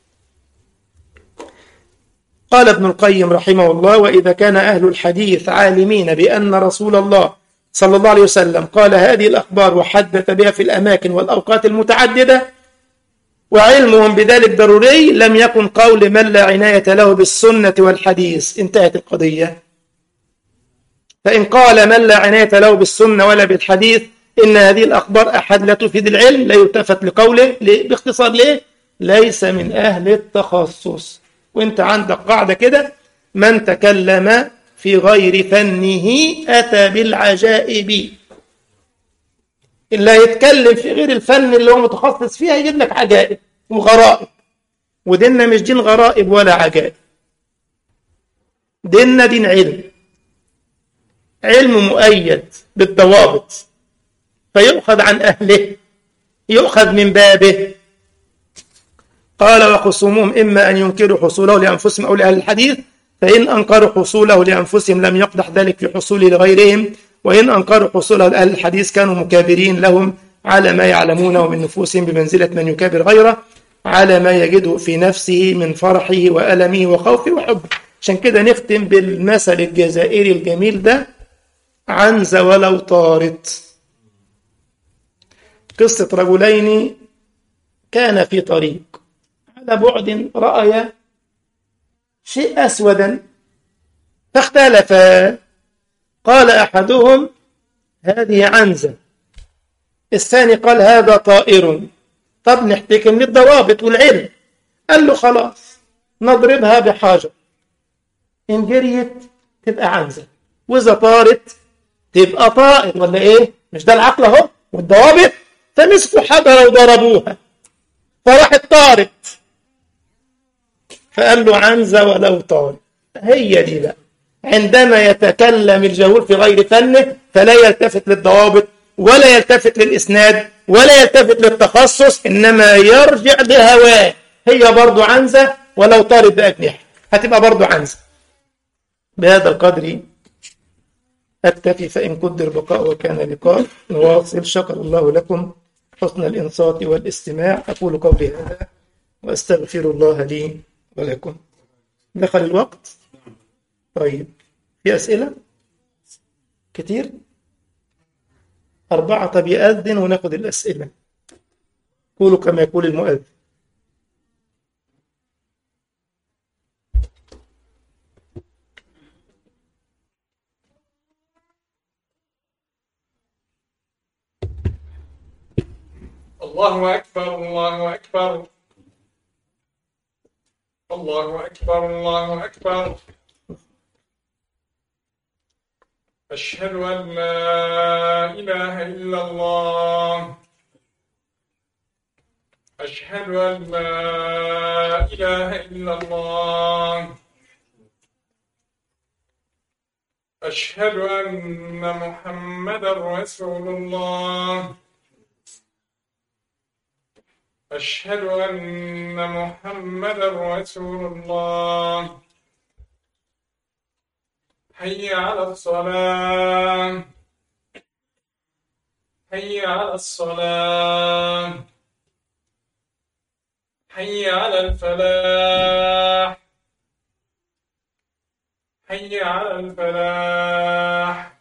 قال ابن القيم رحمه الله: وإذا كان أهل الحديث عالمين بأن رسول الله صلى الله عليه وسلم قال هذه الأخبار وحدث بها في الأماكن والأوقات المتعددة وعلمهم بذلك ضروري، لم يكن قول من لا عناية له بالسنة والحديث. انتهت القضية. فإن قال من لا عناية له بالسنة ولا بالحديث إن هذه الأخبار أحد لا تفيد العلم، لا يلتفت لقوله باختصار ليه؟ ليس من أهل التخصص. وانت عندك قاعدة كده: من تكلم في غير فنه أتى بالعجائب. اللي يتكلم في غير الفن اللي هو متخصص فيها يجيب لك عجائب وغرائب، وديننا مش دين غرائب ولا عجائب، ديننا دين علم، علم مؤيد بالضوابط، فيؤخذ عن أهله، يؤخذ من بابه. قال: وخصومهم إما أن ينكروا حصوله لأنفسهم أو لأهل الحديث، فإن أنكروا حصوله لأنفسهم لم يقدح ذلك في حصوله لغيرهم، وإن أنكروا حصوله لأهل الحديث كانوا مكابرين لهم على ما يعلمونه من نفوسهم بمنزلة من يكابر غيره على ما يجده في نفسه من فرحه وألمه وخوفه وحبه. عشان كده نختم بالمثل الجزائري الجميل ده: عنز ولو طارت. قصة رجلين كان في طريق، على بعد رأيا شيء أسودا فاختلفا. قال أحدهم: هذه عنزة. الثاني قال: هذا طائر. طب نحتكم للضوابط والعلم. قال له: خلاص نضربها بحجر، إن جريت تبقى عنزة، وإذا طارت تبقى طائر، ولا إيه؟ مش ده العقل أهو والضوابط؟ فمسكوا حجرة وضربوها فراحت طارت. فقال له: عنزة ولو طارت. هي دي بقى عندما يتكلم الجهول في غير فنه فلا يلتفت للضوابط ولا يلتفت للإسناد ولا يلتفت للتخصص، إنما يرجع لهواه. هي برضو عنزة ولو طارت بأجنحة، هتبقى برضو عنزة. بهذا القدر أكتفي، فإن قدر بقاء وكان لقاء نواصل. شكر الله لكم حسن الإنصات والاستماع. أقول قولي هذا وأستغفر الله لي ولكم. دخل الوقت؟ طيب، في أسئلة كتير؟ أربعة. طب يأذن وناخد الأسئلة. قولوا كما يقول المؤذن. الله أكبر الله أكبر الله أكبر الله أكبر. أشهد أن لا إله إلا الله. أشهد أن لا إله إلا الله. أشهد أن محمدا رسول الله. أشهد أن محمدا رسول الله. حي على الصلاة. حي على الصلاة. حي على الفلاح. حي على الفلاح.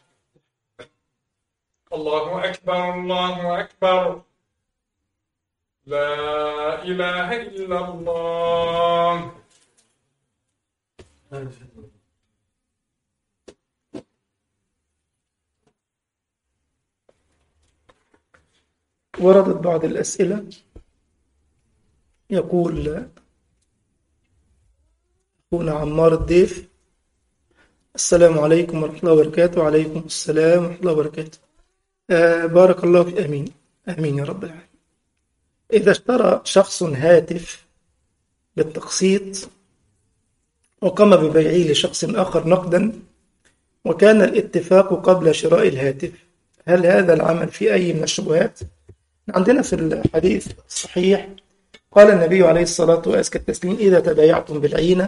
الله أكبر الله أكبر. لا إله إلا الله. وردت بعض الأسئلة. يقول أخونا عمار الضيف: السلام عليكم ورحمة الله وبركاته. وعليكم السلام ورحمة الله وبركاته. آه بارك الله فيك. أمين أمين يا رب العالمين. إذا اشترى شخص هاتف بالتقسيط وقام ببيعه لشخص آخر نقدا، وكان الاتفاق قبل شراء الهاتف، هل هذا العمل في أي من الشبهات؟ عندنا في الحديث الصحيح قال النبي عليه الصلاة وأزكى التسليم: إذا تبايعتم بالعينة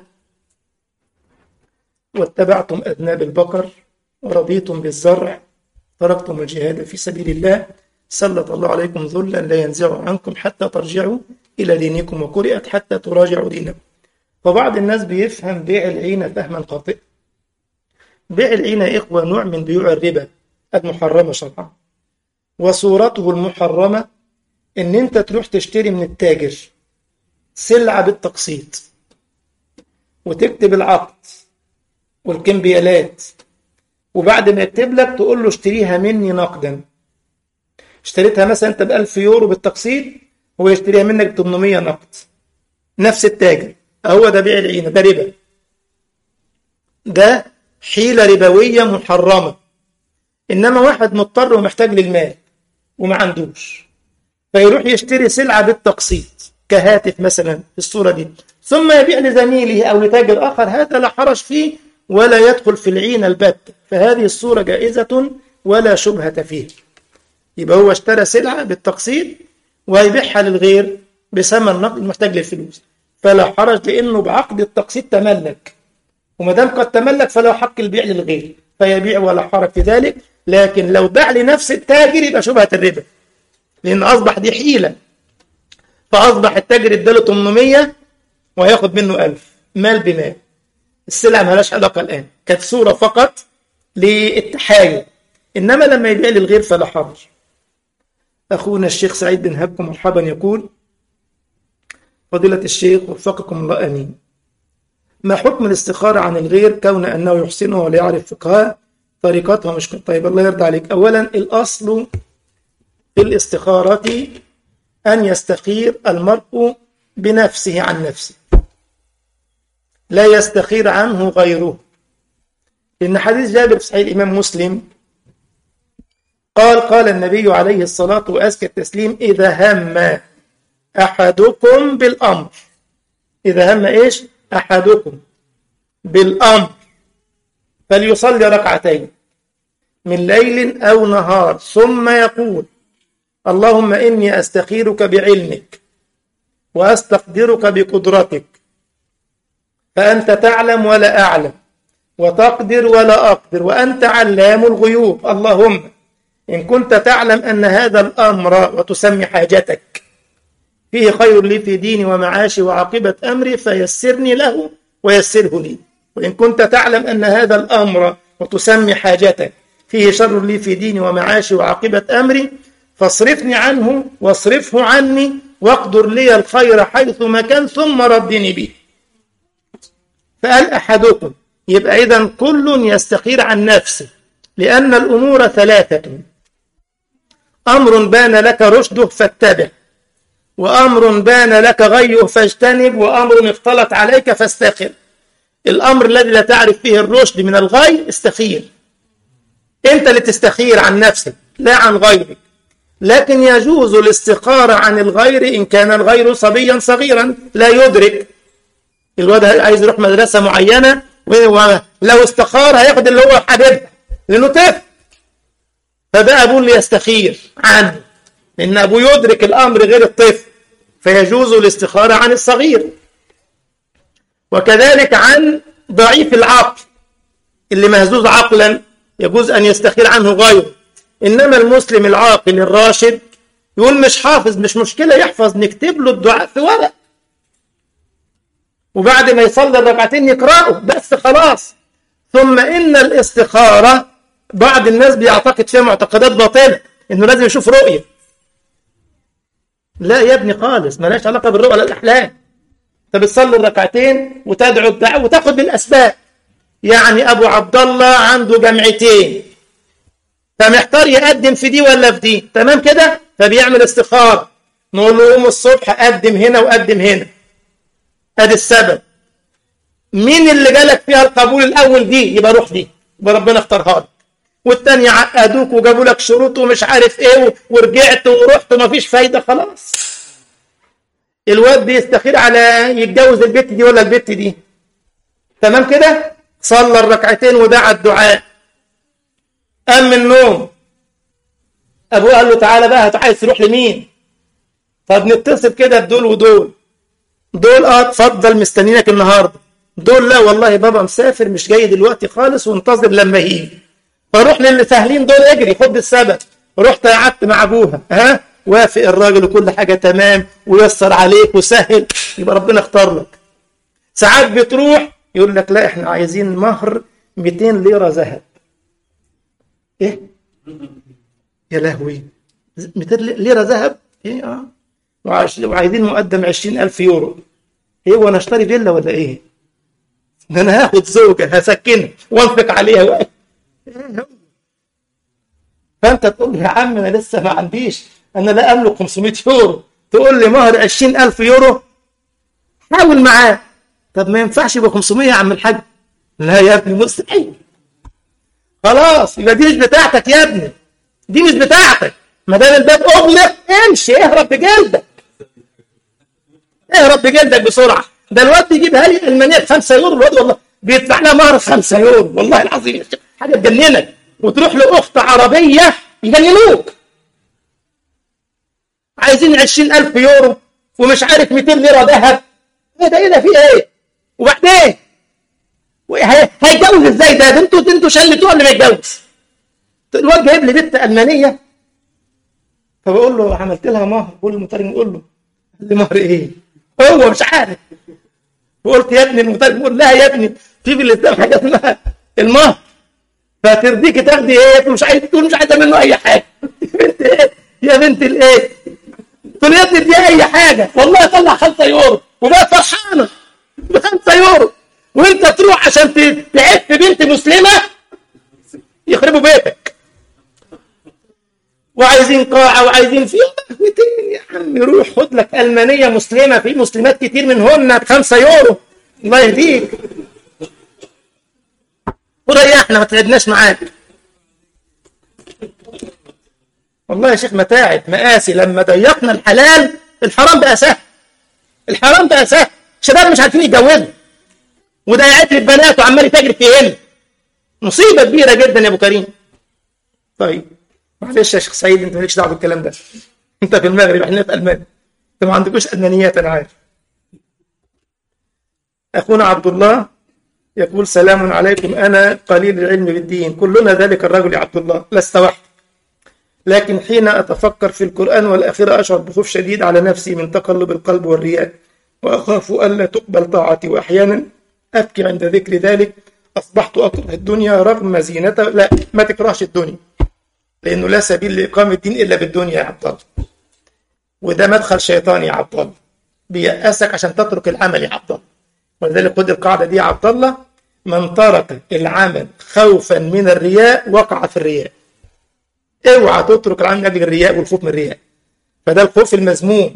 واتبعتم أذناب البقر ورضيتم بالزرع تركتم الجهاد في سبيل الله سلط الله عليكم ذلا لا ينزع عنكم حتى ترجعوا إلى دينكم، وقرئت حتى تراجعوا دينكم. فبعض الناس بيفهم بيع العينة فهما خاطئا. بيع العينة يا إخوة نوع من بيوع الربا المحرمة شرعا، وصورته المحرمة إن أنت تروح تشتري من التاجر سلعة بالتقسيط وتكتب العقد والكمبيالات، وبعد ما يكتب لك تقول له اشتريها مني نقدا. اشتريتها مثلا انت بألف يورو بالتقسيط، هو يشتريها منك ب ثمانمائة نقد، نفس التاجر. هو ده بيع العينة، ده ربا، ده حيلة ربوية محرمة. إنما واحد مضطر ومحتاج للمال وما عندوش، فيروح يشتري سلعة بالتقسيط كهاتف مثلا في الصورة دي، ثم يبيع لزميله أو لتاجر آخر، هذا لا حرج فيه ولا يدخل في العينة البتة، فهذه الصورة جائزة ولا شبهة فيه. يبقى هو اشترى سلعة بالتقسيط ويبيعها للغير بثمن نقد محتاج للفلوس، فلا حرج لأنه بعقد التقسيط تملك، وما دام قد تملك فلا حق البيع للغير فيبيع ولا حرج في ذلك. لكن لو باع لنفس التاجر يبقى شبهة الربا، لأن أصبح دي حيلة، فأصبح التاجر اداله ثمانمائة وياخد منه ألف، مال بمال. السلعة مالهاش علاقة الآن، كانت صورة فقط للتحايل، إنما لما يبيع للغير فلا حرج. أخونا الشيخ سعيد بن هبكم مرحبا يقول: فضيلة الشيخ وفقكم الله أمين، ما حكم الاستخارة عن الغير كون أنه يحسنه ولا يعرف فقهها طريقتها مش كده؟ طيب الله يرضى عليك. أولا الأصل في الاستخارة أن يستخير المرء بنفسه عن نفسه، لا يستخير عنه غيره، لأن حديث جابر في صحيح الإمام مسلم قال قال النبي عليه الصلاة وأزكى التسليم: إذا هم أحدكم بالأمر، إذا هم إيش؟ أحدكم بالأمر فليصلي ركعتين من ليل أو نهار، ثم يقول: اللهم إني أستخيرك بعلمك وأستقدرك بقدرتك، فأنت تعلم ولا أعلم وتقدر ولا أقدر وأنت علام الغيوب، اللهم إن كنت تعلم أن هذا الأمر وتسمي حاجتك فيه خير لي في ديني ومعاشي وعاقبة أمري فيسرني له ويسره لي، وإن كنت تعلم أن هذا الأمر وتسمي حاجتك فيه شر لي في ديني ومعاشي وعاقبة أمري فاصرفني عنه واصرفه عني واقدر لي الخير حيث مكان ثم ردني به. فقال أحدكم، يبقى إذن كل يستخير عن نفسه، لأن الأمور ثلاثة: أمر بان لك رشده فاتبع وأمر بان لك غيه فاجتنب، وأمر اختلط عليك فاستخر. الأمر الذي لا تعرف فيه الرشد من الغي استخير، أنت اللي تستخير عن نفسك لا عن غيرك. لكن يجوز الاستخارة عن الغير إن كان الغير صبيا صغيرا لا يدرك. الواد عايز يروح مدرسة معينة، ولو استخار هياخد اللي هو حبيبها لأنه طفل، فده أبوه اللي يستخير عنه، لأن أبوه يدرك الأمر غير الطفل، فيجوز الاستخارة عن الصغير. وكذلك عن ضعيف العقل اللي مهزوز عقلا يجوز أن يستخير عنه غيره. إنما المسلم العاقل الراشد يقول مش حافظ، مش مشكلة يحفظ، نكتب له الدعاء في ورق، وبعد ما يصلي الركعتين يقرأه بس خلاص. ثم إن الاستخارة بعض الناس بيعتقد فيها معتقدات باطلة، إنه لازم يشوف رؤية. لا يا ابني خالص، ملاش علاقة بالرؤية ولا الأحلام. أنت بتصلي الركعتين وتدعو الدعاء وتاخد بالأسباب. يعني أبو عبد الله عنده جمعتين، فمحتار يقدم في دي ولا في دي، تمام كده؟ فبيعمل استخارة، نقول له يوم الصبح قدم هنا وقدم هنا، ادي السبب. مين اللي جالك فيها القبول الاول دي؟ يبقى روح دي، يبقى ربنا اختارها لك. والتاني عقدوك وجابوا لك شروط ومش عارف ايه، ورجعت ورحت ومفيش فايده، خلاص. الواد بيستخير على يتجوز البت دي ولا البت دي، تمام كده؟ صلى الركعتين ودعا الدعاء، قام من النوم، ابوه قال له تعالى بقى، عايز تروح لمين؟ طب نتصل كده بدول ودول. دول اه اتفضل مستنينك النهارده. دول لا والله بابا مسافر مش جاي دلوقتي خالص وانتظر لما يجي. فروح للي سهلين دول، اجري خد بالسبب. رحت قعدت مع ابوها، ها وافق الراجل وكل حاجه تمام ويسر عليك وسهل، يبقى ربنا اختار لك. ساعات بتروح يقول لك لا احنا عايزين مهر مئتين ليره ذهب. ايه يا لهوي، مئتين ليره ذهب؟ ايه اه وعايزين مقدم عشرين ألف يورو. ايه وانا اشتري فيلا ولا ايه؟ ده انا هاخد زوجه هسكنها وانفق عليها و... إيه؟ فانت تقول لي يا عم انا لسه ما عنديش، انا لا املك خمسمائة يورو، تقول لي مهر عشرين ألف يورو؟ حاول معاه. طب ما ينفعش يبقى خمسمائة يا عم الحاج؟ لا يا ابني مستحيل. خلاص يبقى دي مش بتاعتك يا ابني، دي مش بتاعتك. ما دام الباب اغلق امشي، اهرب بجلدك، اهرب بجلدك بسرعه. ده الواد بيجيبها لي المانيه ب خمسة يورو، الواد والله بيدفع لها مهر خمسة يورو، والله العظيم حاجه تجننك. وتروح لاخت عربيه يجننوك، عايزين عشرين ألف يورو ومش عارف مئتين ليره ذهب. ايه ده؟ ايه ده؟ فيه ايه؟ وبعدين هيتجوز ازاي ده؟ انتوا انتوا شلتوه قبل ما يتجوز. الواد جايب لي بنت المانيه، فبقول له عملت لها مهر، بقول المترجم يقول له قال لي مهر ايه؟ هو مش عارف. وقلت يا ابني المترجم يقول لها يا ابني في في الاسلام حاجه اسمها المهر، فترضيكي تاخدي ايه؟ مش عايز تقول مش عايزه منه اي حاجه. يا بنت ايه؟ يا بنت الايه؟ قلت له يا ابني دي اي حاجه، والله طلع خمسة يورو وبقت فرحانه ب خمسة يورو، وانت تروح عشان تعف بنت مسلمه يخربوا بيتك. وعايزين قاعة وعايزين فيه مئتين يا عم، روح خد لك ألمانية مسلمة، في مسلمات كتير منهن بخمسة يورو، الله يهديك وريحنا ما تعبناش معاك. والله يا شيخ متاعب مآسي، لما ضيقنا الحلال الحرام بقى سهل، الحرام بقى سهل. شباب مش عارفين يتجوزوا، وده يعيب البنات وعمال يتاجر فيهن، مصيبة كبيرة جدا يا أبو كريم. طيب معلش يا شيخ سعيد، انت مالكش دعوه بالكلام ده، انت في المغرب احنا في المانيا، انت ما عندكوش ادمانيات انا عارف. اخونا عبد الله يقول سلام عليكم، انا قليل العلم بالدين، كلنا ذلك الرجل يا عبد الله لست وحدك، لكن حين اتفكر في القران والاخره اشعر بخوف شديد على نفسي من تقلب القلب والرياء، واخاف الا تقبل طاعتي، واحيانا ابكي عند ذكر ذلك. اصبحت اكره الدنيا رغم زينتها. لا ما تكرهش الدنيا، لأنه لا سبيل لإقامة الدين إلا بالدنيا يا عبد الله، وده مدخل شيطاني يا عبد الله بيأسك عشان تترك العمل يا عبد الله. ولذلك خد القاعدة دي يا عبد الله، من ترك العمل خوفا من الرياء وقع في الرياء. اوعى تترك العمل من أجل الرياء والخوف من الرياء، فده الخوف المذموم.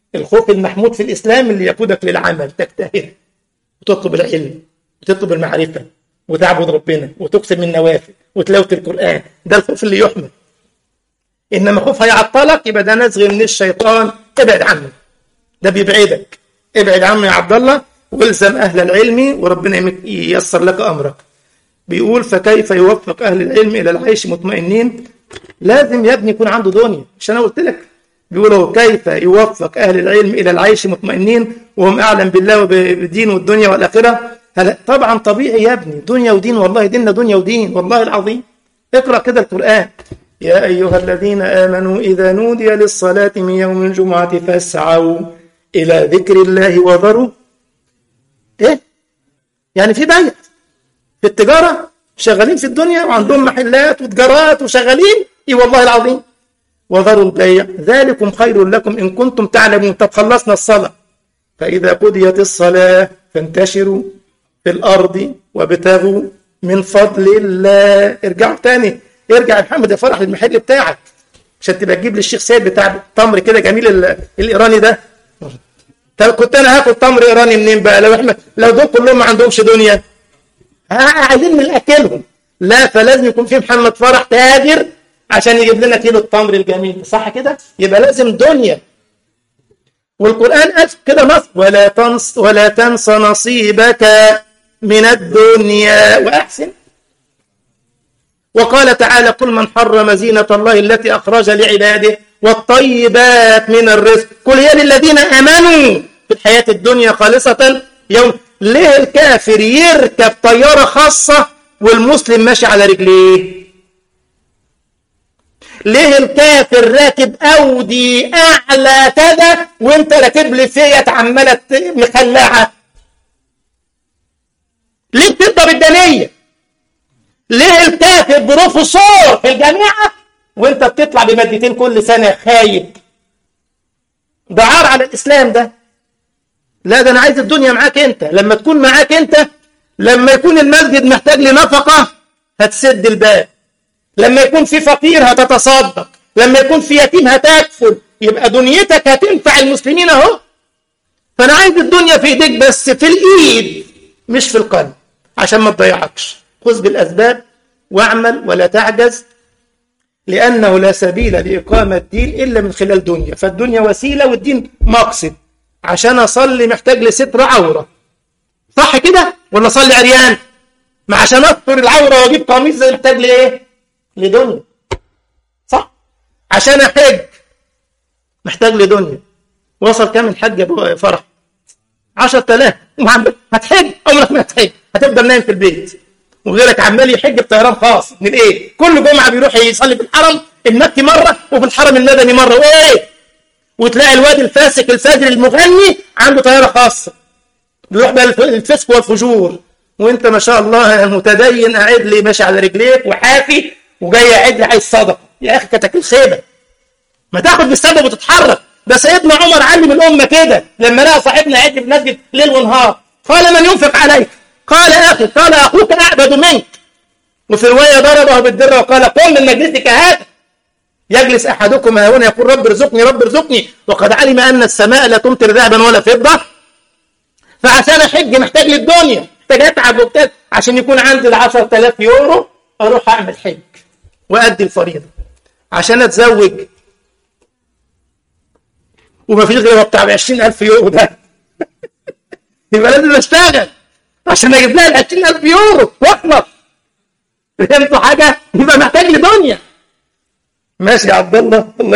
الخوف المحمود في الإسلام اللي يقودك للعمل، تجتهد وتطلب العلم وتطلب المعرفة وتعبد ربنا وتكثر من النوافل وتلاوة القرآن، ده الخوف اللي يحمد. إنما خوف هيعطلك يبقى ده نزغ من الشيطان، ابعد عنه، ده بيبعدك. ابعد عنه يا عبد الله والزم أهل العلم وربنا ييسر لك أمرك. بيقول فكيف يوفق أهل العلم إلى العيش مطمئنين؟ لازم يا ابني يكون عنده دنيا، مش أنا قلت لك؟ بيقولوا كيف يوفق أهل العلم إلى العيش مطمئنين وهم أعلم بالله وبالدين والدنيا والآخرة؟ هلا طبعا طبيعي يا ابني، دنيا ودين، والله ديننا دنيا ودين والله العظيم. اقرأ كده القرآن: يا أيها الذين آمنوا إذا نودي للصلاة من يوم الجمعة فاسعوا إلى ذكر الله وذروا إيه؟ يعني في بيع، في التجارة، شغالين في الدنيا وعندهم محلات وتجارات وشغالين، إيه والله العظيم، وذروا البيع ذلكم خير لكم إن كنتم تعلمون. طب خلصنا الصلاة، فإذا قضيت الصلاة فانتشروا في الأرض وابتغوا من فضل الله. ارجعوا تاني، ارجع يا محمد يا فرح للمحل بتاعك عشان تبقى تجيب لي الشيخ سيد بتاع التمر كده جميل الإيراني ده. طب كنت أنا هاكل تمر إيراني منين بقى لو احنا لو دول كلهم ما عندهمش دنيا؟ عايزين من أكلهم، لا، فلازم يكون في محمد فرح تاجر عشان يجيب لنا كيلو التمر الجميل، صح كده؟ يبقى لازم دنيا. والقرآن قال كده نص: ولا تنس ولا تنس نصيبك من الدنيا وأحسن. وقال تعالى: قل من حرم زينة الله التي أخرج لعباده والطيبات من الرزق قل هي للذين آمنوا في الحياة الدنيا خالصة يوم. ليه الكافر يركب طيارة خاصة والمسلم ماشي على رجليه؟ ليه الكافر راكب أودي أعلى كذا وانت راكب لي فيات عمالة مخلعة؟ ليه بتضرب الدنيا؟ ليه الكافر بروفيسور في الجامعة وانت بتطلع بمادتين كل سنة خايب؟ ده عار على الإسلام ده. لا، ده أنا عايز الدنيا معاك أنت. لما تكون معاك أنت، لما يكون المسجد محتاج لنفقة هتسد الباب، لما يكون في فقير هتتصدق، لما يكون في يتيم هتكفل، يبقى دنيتك هتنفع المسلمين اهو. فأنا عايز الدنيا في إيديك بس في الإيد مش في القلب عشان ما تضيعكش. خذ بالأسباب واعمل ولا تعجز، لأنه لا سبيل لإقامة الدين إلا من خلال دنيا، فالدنيا وسيلة والدين مقصد. عشان أصلي محتاج لستر عورة، صح كده؟ ولا أصلي عريان؟ ما عشان أستر العورة وأجيب قميص زي محتاج لإيه؟ لدنيا، صح؟ عشان أحج محتاج لدنيا. وصل كام الحج يا ابو فرح؟ عشرة آلاف. هتحج؟ عمرك ما هتحج، هتفضل نايم في البيت، وغيرك عمال يحج بطيران خاص من ايه؟ كل جمعه بيروح يصلي في الحرم المكي مره وفي الحرم المدني مره، وايه؟ وتلاقي الواد الفاسق الفاجر المغني عنده طياره خاصه بيروح بقى الفسق والفجور، وانت ما شاء الله متدين قاعد لي ماشي على رجليك وحافي وجاي قاعد لي عايز صدقه. يا اخي كتاكيل خيبه، ما تاخد بالسبب وتتحرك. ده سيدنا عمر علم الامه كده لما لقى صاحبنا قاعد في المسجد ليل ونهار، قال: من ينفق عليك؟ قال: اخي. قال: اخوك اعبد منك. وفي روايه ضربه بالدره وقال: قم من مجلسك هذا. يجلس احدكم هنا يقول: رب ارزقني رب ارزقني، وقد علم ان السماء لا تمطر ذهبا ولا فضه. فعشان احج محتاج للدنيا، محتاج اتعب وبتاع عشان يكون عندي ال عشرة آلاف يورو اروح اعمل حج وادي الفريضه. عشان اتزوج وما فيش غير بتاع عشرين ألف يورو ده يبقى لازم اشتغل عشان اجيب لها ال عشرين ألف يورو واخلص. فهمتوا حاجه؟ يبقى محتاج لدنيا. ماشي يا عبد الله، الله